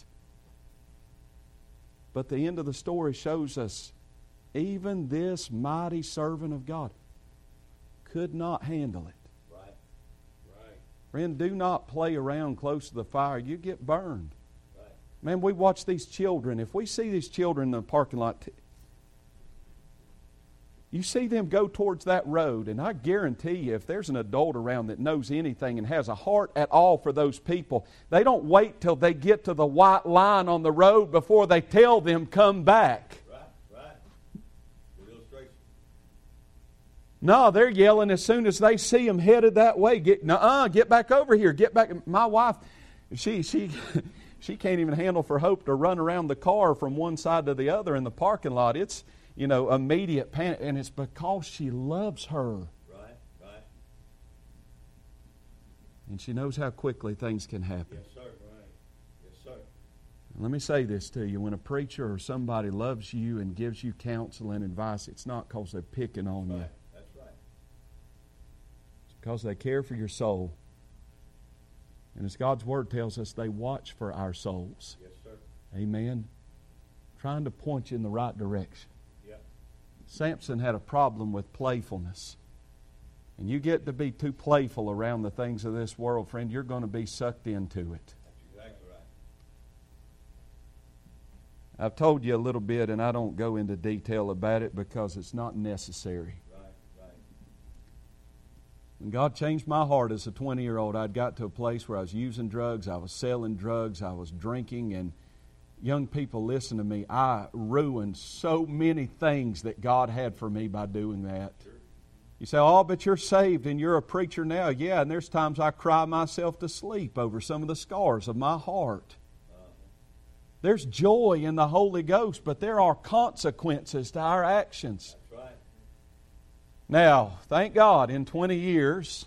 But the end of the story shows us even this mighty servant of God could not handle it. Right. Right. Friend, do not play around close to the fire. You get burned. Right. Man, we watch these children. If we see these children in the parking lot, you see them go towards that road, and I guarantee you, if there's an adult around that knows anything and has a heart at all for those people, they don't wait till they get to the white line on the road before they tell them, come back. Right, right. Good illustration. No, they're yelling as soon as they see him headed that way. Get, nuh-uh, get back over here. Get back. My wife, she she she can't even handle for Hope to run around the car from one side to the other in the parking lot. It's, you know, immediate panic, and it's because she loves her. Right, right. And she knows how quickly things can happen. Yes, sir. Right. Yes, sir. Let me say this to you. When a preacher or somebody loves you and gives you counsel and advice, it's not because they're picking on Right. you. That's right. It's because they care for your soul. And as God's Word tells us, they watch for our souls. Yes, sir. Amen. Trying to point you in the right direction. Yeah. Samson had a problem with playfulness. And you get to be too playful around the things of this world, friend, you're going to be sucked into it. That's exactly right. I've told you a little bit, and I don't go into detail about it because it's not necessary. Right, right. When God changed my heart as a twenty-year-old, I'd got to a place where I was using drugs, I was selling drugs, I was drinking, and young people, listen to me, I ruined so many things that God had for me by doing that. Sure. You say, oh, but you're saved and you're a preacher now. Yeah, and there's times I cry myself to sleep over some of the scars of my heart. Uh-huh. There's joy in the Holy Ghost, but there are consequences to our actions. That's right. Now, thank God, in twenty years,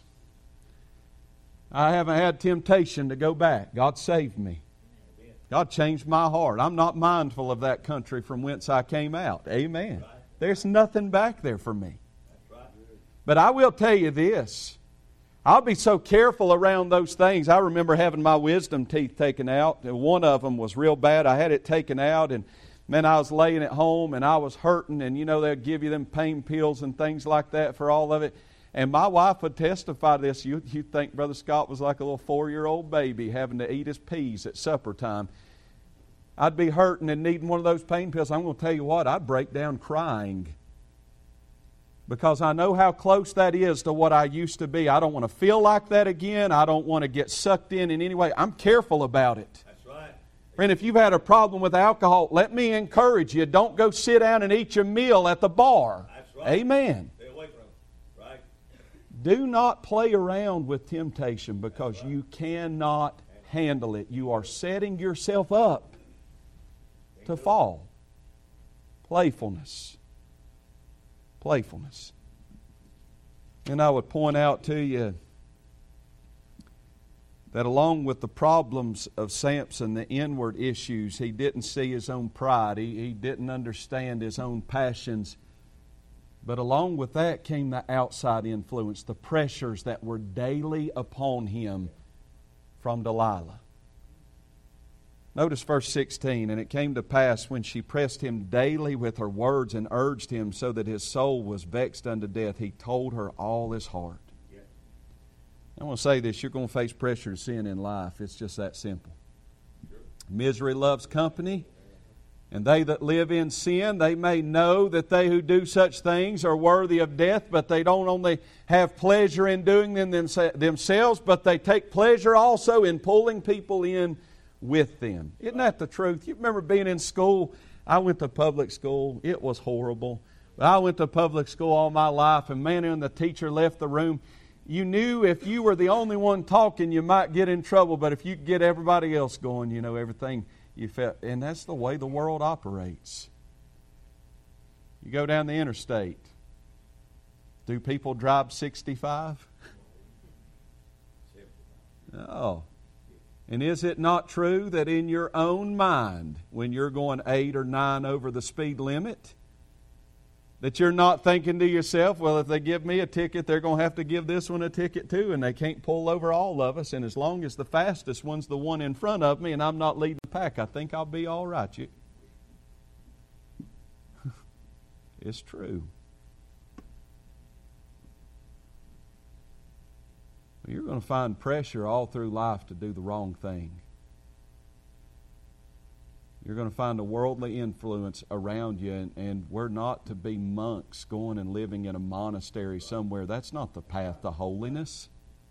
I haven't had temptation to go back. God saved me. Amen. God changed my heart. I'm not mindful of that country from whence I came out. Amen. Right. There's nothing back there for me. That's right. But I will tell you this. I'll be so careful around those things. I remember having my wisdom teeth taken out. And one of them was real bad. I had it taken out, and man, I was laying at home and I was hurting, and you know they'll give you them pain pills and things like that for all of it. And my wife would testify to this. You you think Brother Scott was like a little four-year-old baby having to eat his peas at supper time. I'd be hurting and needing one of those pain pills. I'm going to tell you what, I'd break down crying. Because I know how close that is to what I used to be. I don't want to feel like that again. I don't want to get sucked in in any way. I'm careful about it. That's right. Friend, if you've had a problem with alcohol, let me encourage you. Don't go sit down and eat your meal at the bar. That's right. Amen. Stay away from it. Right. Do not play around with temptation because you cannot handle it. You are setting yourself up to fall. Playfulness. Playfulness. And I would point out to you that along with the problems of Samson, the inward issues, he didn't see his own pride. He, he didn't understand his own passions. But along with that came the outside influence, the pressures that were daily upon him from Delilah. Notice verse sixteen, and it came to pass when she pressed him daily with her words and urged him so that his soul was vexed unto death, he told her all his heart. Yeah. I want to say this, you're going to face pressure to sin in life. It's just that simple. Sure. Misery loves company, and they that live in sin, they may know that they who do such things are worthy of death, but they don't only have pleasure in doing them themselves, but they take pleasure also in pulling people in with them. Isn't that the truth? You remember being in school? I went to public school. It was horrible. But I went to public school all my life, and man, when the teacher left the room, you knew if you were the only one talking, you might get in trouble, but if you could get everybody else going, you know, everything you felt. And that's the way the world operates. You go down the interstate. Do people drive sixty-five? No. And is it not true that in your own mind, when you're going eight or nine over the speed limit, that you're not thinking to yourself, well, if they give me a ticket, they're going to have to give this one a ticket too, and they can't pull over all of us, and as long as the fastest one's the one in front of me and I'm not leading the pack, I think I'll be all right. You... It's true. You're going to find pressure all through life to do the wrong thing. You're going to find a worldly influence around you, and, and we're not to be monks going and living in a monastery somewhere. That's not the path to holiness.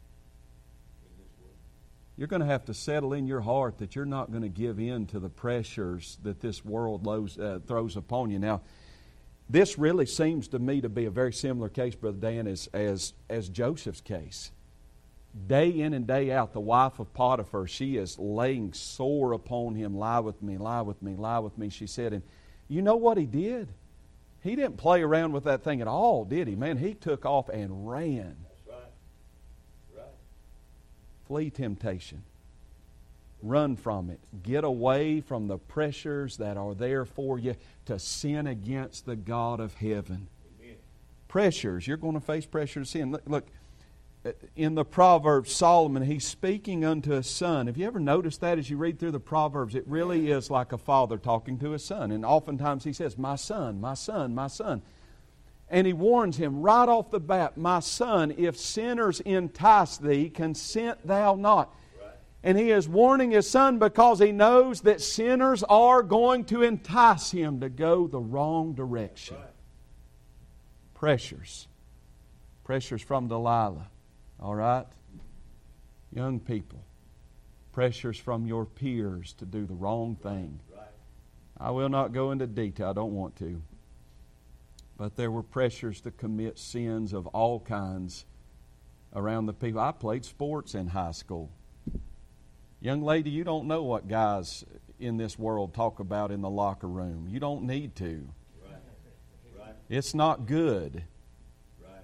You're going to have to settle in your heart that you're not going to give in to the pressures that this world lows, uh, throws upon you. Now, This really seems to me to be a very similar case, Brother Dan, as, as, as Joseph's case. Day in and day out, the wife of Potiphar, she is laying sore upon him. Lie with me, lie with me, lie with me, she said. And you know what he did? He didn't play around with that thing at all, did he? Man, he took off and ran. That's right. Right. Flee temptation. Run from it. Get away from the pressures that are there for you to sin against the God of heaven. Amen. Pressures. You're going to face pressure to sin. Look, look, in the Proverbs, Solomon, he's speaking unto a son. Have you ever noticed that as you read through the Proverbs? It really is like a father talking to his son. And oftentimes he says, my son, my son, my son. And he warns him right off the bat, my son, if sinners entice thee, consent thou not. And he is warning his son because he knows that sinners are going to entice him to go the wrong direction. Right. Pressures. Pressures from Delilah. All right? Young people. Pressures from your peers to do the wrong thing. Right. I will not go into detail. I don't want to. But there were pressures to commit sins of all kinds around the people. I played sports in high school. Young lady, you don't know what guys in this world talk about in the locker room. You don't need to. Right. Right. It's not good. Right.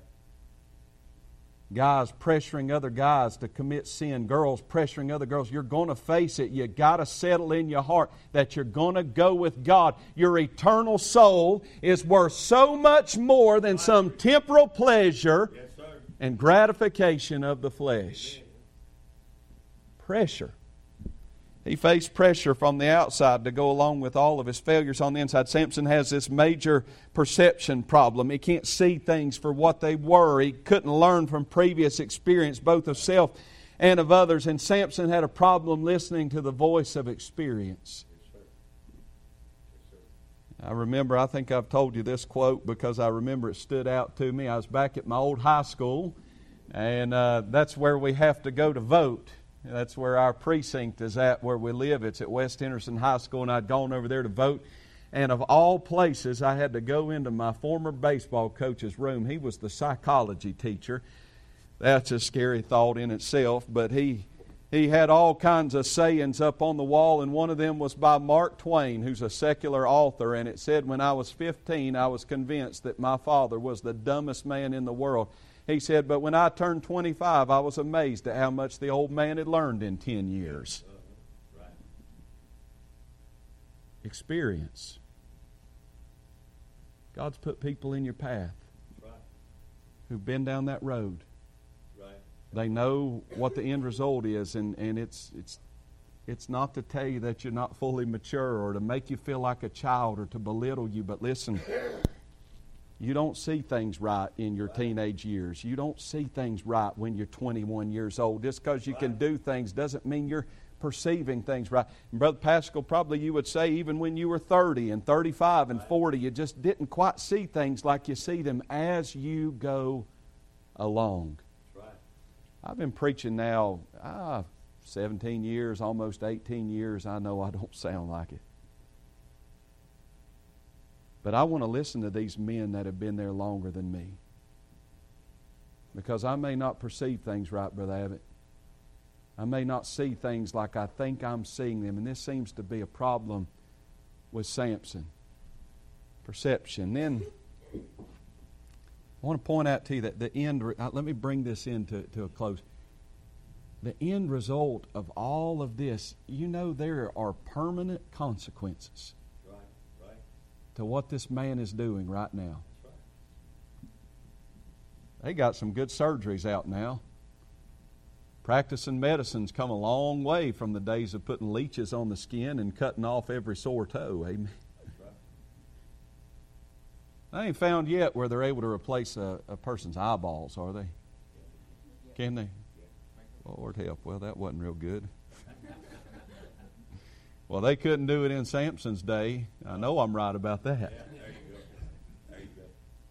Guys pressuring other guys to commit sin. Girls pressuring other girls. You're going to face it. You've got to settle in your heart that you're going to go with God. Your eternal soul is worth so much more than some temporal pleasure Yes, sir. and gratification of the flesh. Pressure. He faced pressure from the outside to go along with all of his failures on the inside. Samson has this major perception problem. He can't see things for what they were. He couldn't learn from previous experience, both of self and of others. And Samson had a problem listening to the voice of experience. Yes, sir. Yes, sir. I remember, I think I've told you this quote because I remember it stood out to me. I was back at my old high school, and uh, that's where we have to go to vote. That's where our precinct is at, where we live. It's at West Henderson High School, and I'd gone over there to vote. And of all places, I had to go into my former baseball coach's room. He was the psychology teacher. That's a scary thought in itself, but he he had all kinds of sayings up on the wall, and one of them was by Mark Twain, who's a secular author, and it said, when I was fifteen, I was convinced that my father was the dumbest man in the world. He said, but when I turned twenty-five, I was amazed at how much the old man had learned in ten years. Uh, right. Experience. God's put people in your path Right. who've been down that road. Right. They know what the end result is, and, and it's it's it's not to tell you that you're not fully mature or to make you feel like a child or to belittle you, but listen, you don't see things right in your teenage years. You don't see things right when you're twenty-one years old. Just because you can do things doesn't mean you're perceiving things right. And Brother Pascal, probably you would say even when you were thirty and thirty-five and forty, you just didn't quite see things like you see them as you go along. Right. I've been preaching now ah, seventeen years, almost eighteen years. I know I don't sound like it. But I want to listen to these men that have been there longer than me. Because I may not perceive things right, Brother Abbott. I may not see things like I think I'm seeing them. And this seems to be a problem with Samson. Perception. Then I want to point out to you that the end, let me bring this into to a close. The end result of all of this, you know there are permanent consequences to what this man is doing right now. They got some good surgeries out now. Practicing medicine's come a long way from the days of putting leeches on the skin and cutting off every sore toe. Amen. I ain't found yet where they're able to replace a, a person's eyeballs, are they? Can they? Lord help. Well, that wasn't real good. Well, they couldn't do it in Samson's day. I know I'm right about that. Yeah, there you go. There you go.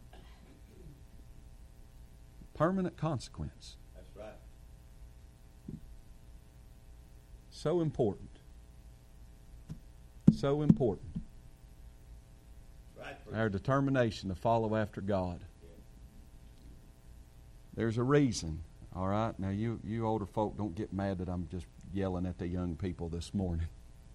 Permanent consequence. That's right. So important. So important. Right, our determination to follow after God. There's a reason, all right? Now, you, you older folk, don't get mad that I'm just yelling at the young people this morning.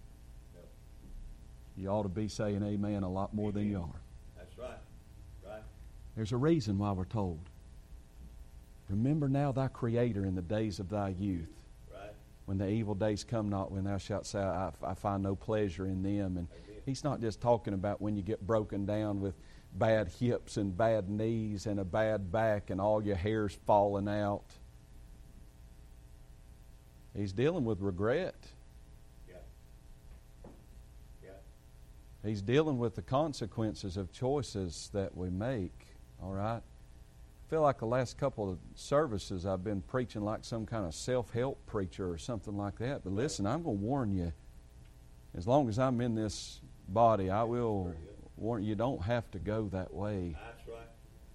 You ought to be saying amen a lot more than you are. That's right. Right. There's a reason why we're told. Remember now thy Creator in the days of thy youth. Right. When the evil days come not, when thou shalt say, I, I find no pleasure in them. And he's not just talking about when you get broken down with bad hips and bad knees and a bad back and all your hair's falling out. He's dealing with regret. Yeah. Yeah. He's dealing with the consequences of choices that we make. All right? I feel like the last couple of services I've been preaching like some kind of self-help preacher or something like that. But listen, I'm going to warn you, as long as I'm in this body, I will warn you, you don't have to go that way. That's right.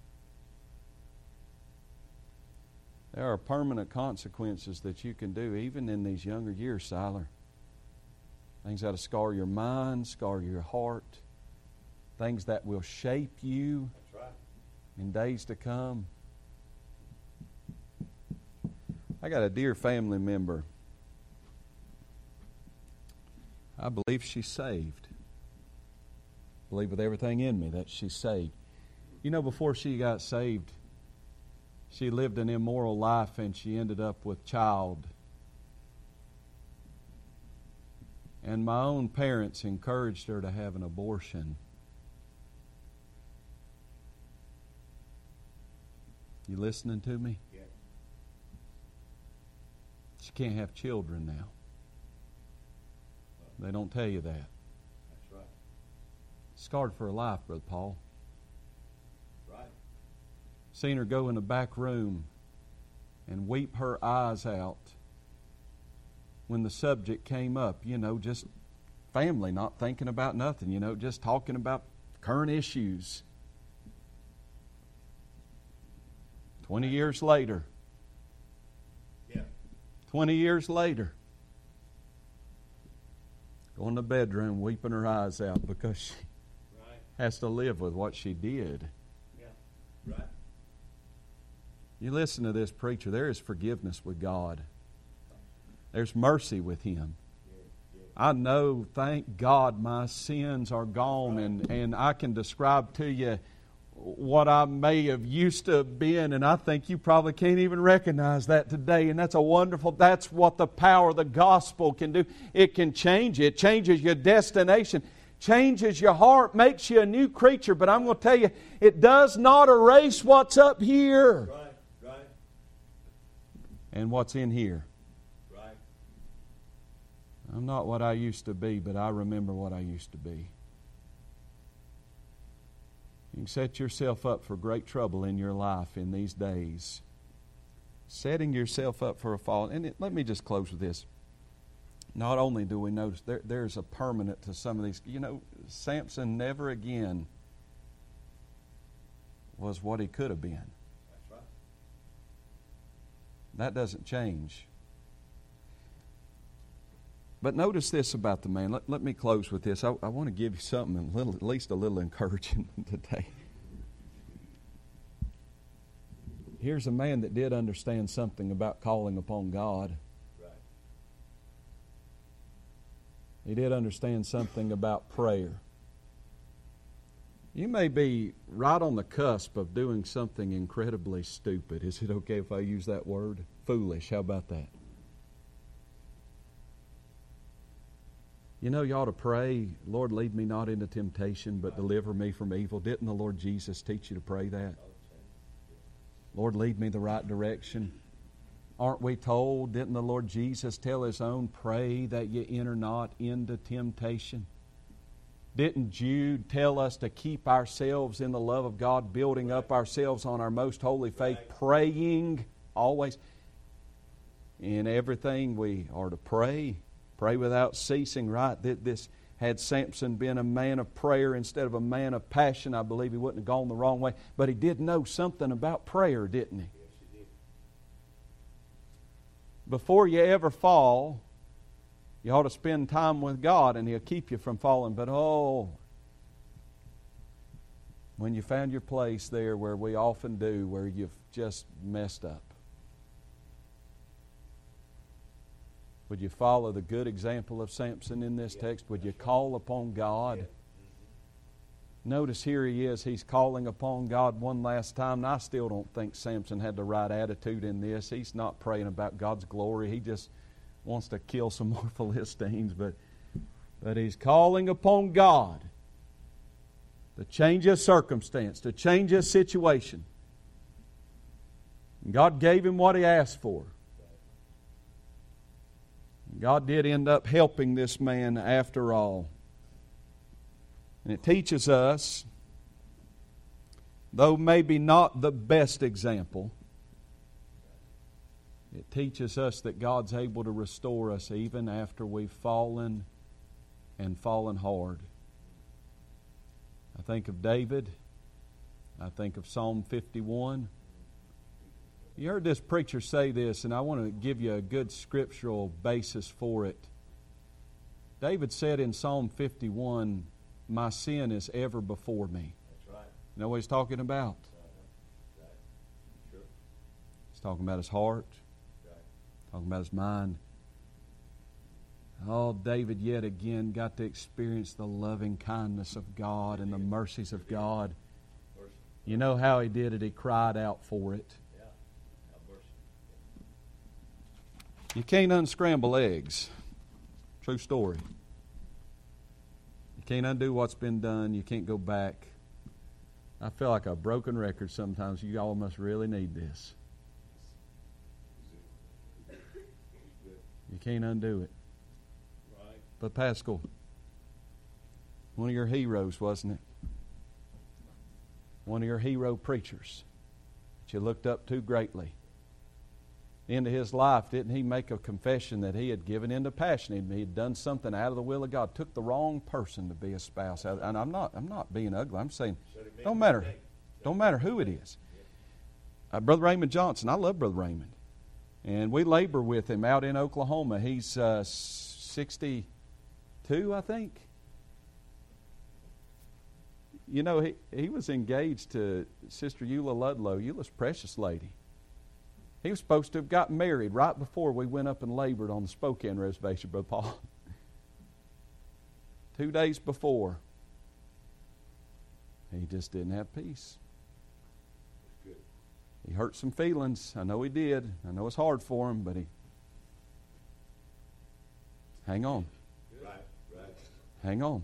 There are permanent consequences that you can do, even in these younger years, Siler. Things that'll scar your mind, scar your heart. Things that will shape you That's right. in days to come. I got a dear family member. I believe she's saved. I believe with everything in me that she's saved. You know, before she got saved, she lived an immoral life and she ended up with child. And my own parents encouraged her to have an abortion. You listening to me? Yeah. She can't have children now. They don't tell you that. That's right. Scarred for her life, Brother Paul. Right. Seen her go in the back room and weep her eyes out when the subject came up. You know, just family, not thinking about nothing. You know, just talking about current issues. Twenty years later. Yeah. Twenty years later. Going to the bedroom, weeping her eyes out because she Right. has to live with what she did. Yeah. Right. You listen to this preacher, there is forgiveness with God. There's mercy with Him. Yeah. Yeah. I know, thank God, my sins are gone, and, and I can describe to you what I may have used to have been, and I think you probably can't even recognize that today. And that's a wonderful, that's what the power of the gospel can do. It can change you. It changes your destination, changes your heart, makes you a new creature. But I'm going to tell you, it does not erase what's up here Right. Right. and what's in here. Right. I'm not what I used to be, but I remember what I used to be. You can set yourself up for great trouble in your life in these days. Setting yourself up for a fall. And it, let me just close with this. Not only do we notice there, there's a permanent to some of these. You know, Samson never again was what he could have been. That's right. That doesn't change. But notice this about the man. Let, let me close with this. I, I want to give you something a little, at least a little encouraging today. Here's a man that did understand something about calling upon God. Right. He did understand something about prayer. You may be right on the cusp of doing something incredibly stupid. Is it okay if I use that word? Foolish. How about that? You know, you ought to pray, Lord, lead me not into temptation, but deliver me from evil. Didn't the Lord Jesus teach you to pray that? Lord, lead me the right direction. Aren't we told, didn't the Lord Jesus tell His own, pray that you enter not into temptation? Didn't Jude tell us to keep ourselves in the love of God, building up ourselves on our most holy faith, praying always? In everything we are to pray. Pray without ceasing, right? This, had Samson been a man of prayer instead of a man of passion, I believe he wouldn't have gone the wrong way. But he did know something about prayer, didn't he? Yes, he did. Before you ever fall, you ought to spend time with God and He'll keep you from falling. But oh, When you found your place there where we often do, where you've just messed up, would you follow the good example of Samson in this text? Would you call upon God? Notice here he is. He's calling upon God one last time. And I still don't think Samson had the right attitude in this. He's not praying about God's glory. He just wants to kill some more Philistines. But, but he's calling upon God to change his circumstance, to change his situation. And God gave him what he asked for. God did end up helping this man after all. And it teaches us, though maybe not the best example, it teaches us that God's able to restore us even after we've fallen and fallen hard. I think of David. I think of Psalm fifty-one. You heard this preacher say this, and I want to give you a good scriptural basis for it. David said in Psalm fifty-one, my sin is ever before me. That's right. You know what he's talking about? Uh-huh. Right. Sure. He's talking about his heart. Right. Talking about his mind. Oh, David yet again got to experience the loving kindness of God and the mercies of God. Mercy. You know how he did it? He cried out for it. Yeah. Have mercy. You can't unscramble eggs. True story. You can't undo what's been done. You can't go back. I feel like a broken record sometimes. You all must really need this. You can't undo it. Right. But Pascal, one of your heroes, wasn't it? One of your hero preachers that you looked up to greatly. Into his life, didn't he make a confession that he had given into passion? He had done something out of the will of God. Took the wrong person to be a spouse. And I'm not, I'm not being ugly. I'm saying, don't matter, don't matter who it is. Uh, Brother Raymond Johnson. I love Brother Raymond, and we labor with him out in Oklahoma. He's uh, sixty-two, I think. You know, he he was engaged to Sister Eula Ludlow, Eula's precious lady. He was supposed to have gotten married right before we went up and labored on the Spokane Reservation, Brother Paul. Two days before. He just didn't have peace. Good. He hurt some feelings. I know he did. I know it's hard for him, but he... Hang on. Right. Right. Hang on.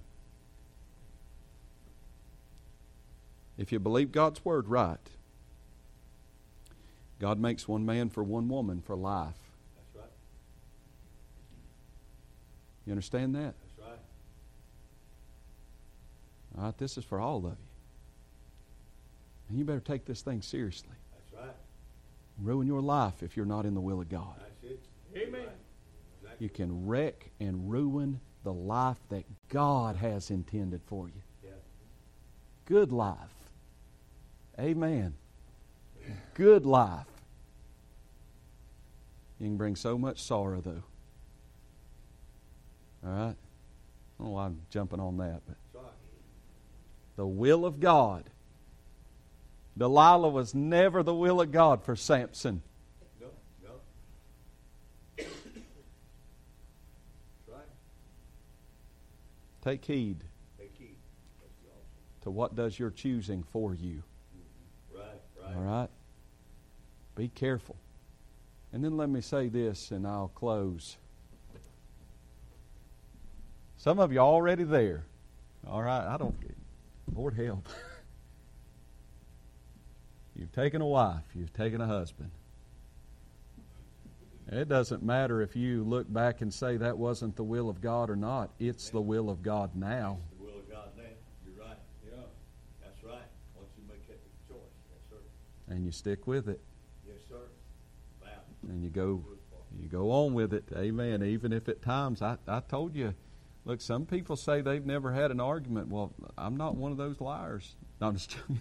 If you believe God's Word right, God makes one man for one woman for life. That's right. You understand that? That's right. All right, this is for all of you. And you better take this thing seriously. That's right. Ruin your life if you're not in the will of God. That's it. Amen. Right. Exactly. You can wreck and ruin the life that God has intended for you. Yeah. Good life. Amen. Good life. You can bring so much sorrow, though. All right? I don't know why I'm jumping on that, but That's right. the will of God. Delilah was never the will of God for Samson. No, no. That's right. Take heed Take heed. That's the awesome. to what does your choosing for you. Right, right. All right? Be careful. And then let me say this, and I'll close. Some of you are already there. All right? I don't... Lord help. You've taken a wife. You've taken a husband. It doesn't matter if you look back and say that wasn't the will of God or not. It's the will of God now. It's the will of God now. You're right. Yeah. That's right. Once you make that choice. Yes, sir. And you stick with it. Yes, sir. Wow. And you go you go on with it. Amen. Even if at times, I, I told you, look, some people say they've never had an argument. Well, I'm not one of those liars. No, I'm just joking.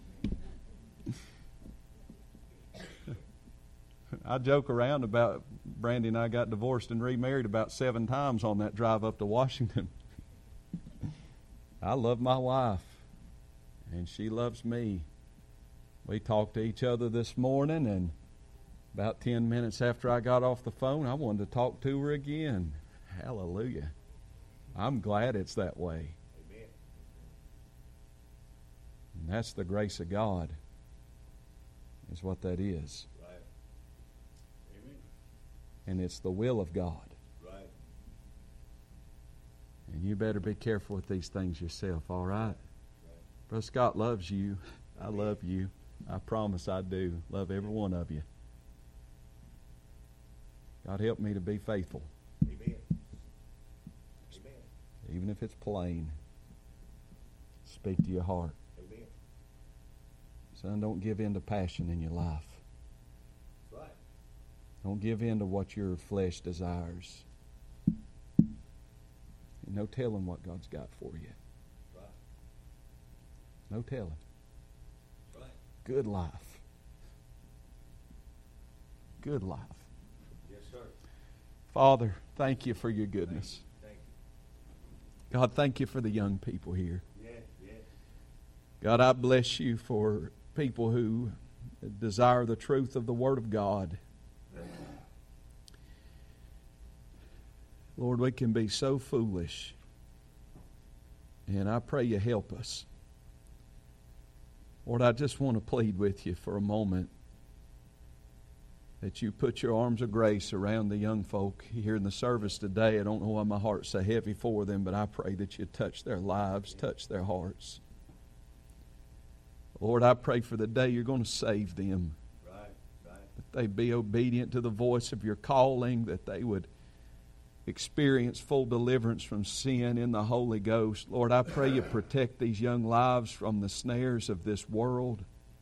I joke around about Brandy and I got divorced and remarried about seven times on that drive up to Washington. I love my wife. And she loves me. We talked to each other this morning, and about ten minutes after I got off the phone, I wanted to talk to her again. Hallelujah. I'm glad it's that way. Amen. And that's the grace of God, is what that is. Right. Amen. And it's the will of God. Right. And you better be careful with these things yourself, all right? Right. Brother Scott loves you. I love you. I promise I do. Love every one of you. God help me to be faithful. Amen. Amen. Even if it's plain. Speak to your heart. Amen. Son, don't give in to passion in your life. That's right. Don't give in to what your flesh desires. And no telling what God's got for you. That's right. No telling. That's right. Good life. Good life. Yes, sir. Father, thank you for your goodness. Thank you. God, thank you for the young people here. Yes, yes. God, I bless you for people who desire the truth of the Word of God. Lord, we can be so foolish, and I pray you help us. Lord, I just want to plead with you for a moment that you put your arms of grace around the young folk here in the service today. I don't know why my heart's so heavy for them, but I pray that you touch their lives, touch their hearts. Lord, I pray for the day you're going to save them. Right, right. That they be obedient to the voice of your calling, that they would experience full deliverance from sin in the Holy Ghost. Lord, I pray you protect these young lives from the snares of this world.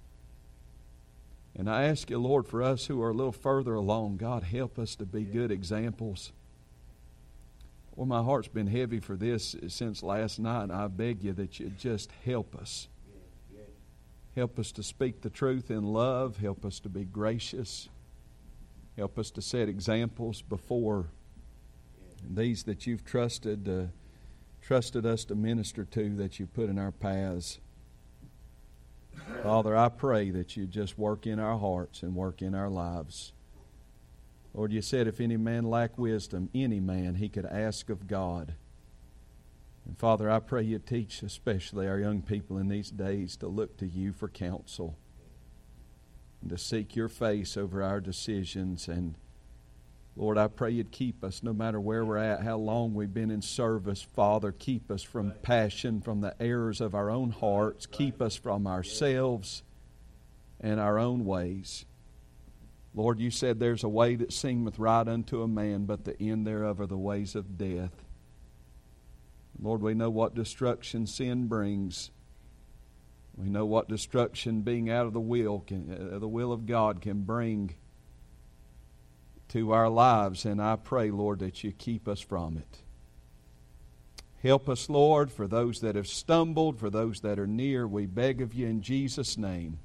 And I ask you, Lord, for us who are a little further along, God, help us to be good examples. Well, my heart's been heavy for this since last night. I beg you that you just help us. Help us to speak the truth in love. Help us to be gracious. Help us to set examples before these that you've trusted, uh, trusted us to minister to, that you put in our paths. Father, I pray that you just work in our hearts and work in our lives. Lord, you said if any man lack wisdom, any man, he could ask of God. And Father, I pray you teach especially our young people in these days to look to you for counsel and to seek your face over our decisions. And Lord, I pray you'd keep us no matter where we're at, how long we've been in service. Father, keep us from passion, from the errors of our own hearts. Keep us from ourselves and our own ways. Lord, you said there's a way that seemeth right unto a man, but the end thereof are the ways of death. Lord, we know what destruction sin brings. We know what destruction being out of the will, can, uh, the will of God can bring to our lives, and I pray, Lord, that you keep us from it. Help us, Lord, for those that have stumbled, for those that are near, we beg of you in Jesus' name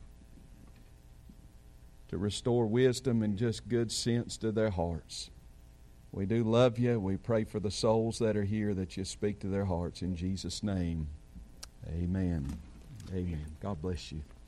to restore wisdom and just good sense to their hearts. We do love you. We pray for the souls that are here, that you speak to their hearts in Jesus' name. Amen. Amen. God bless you.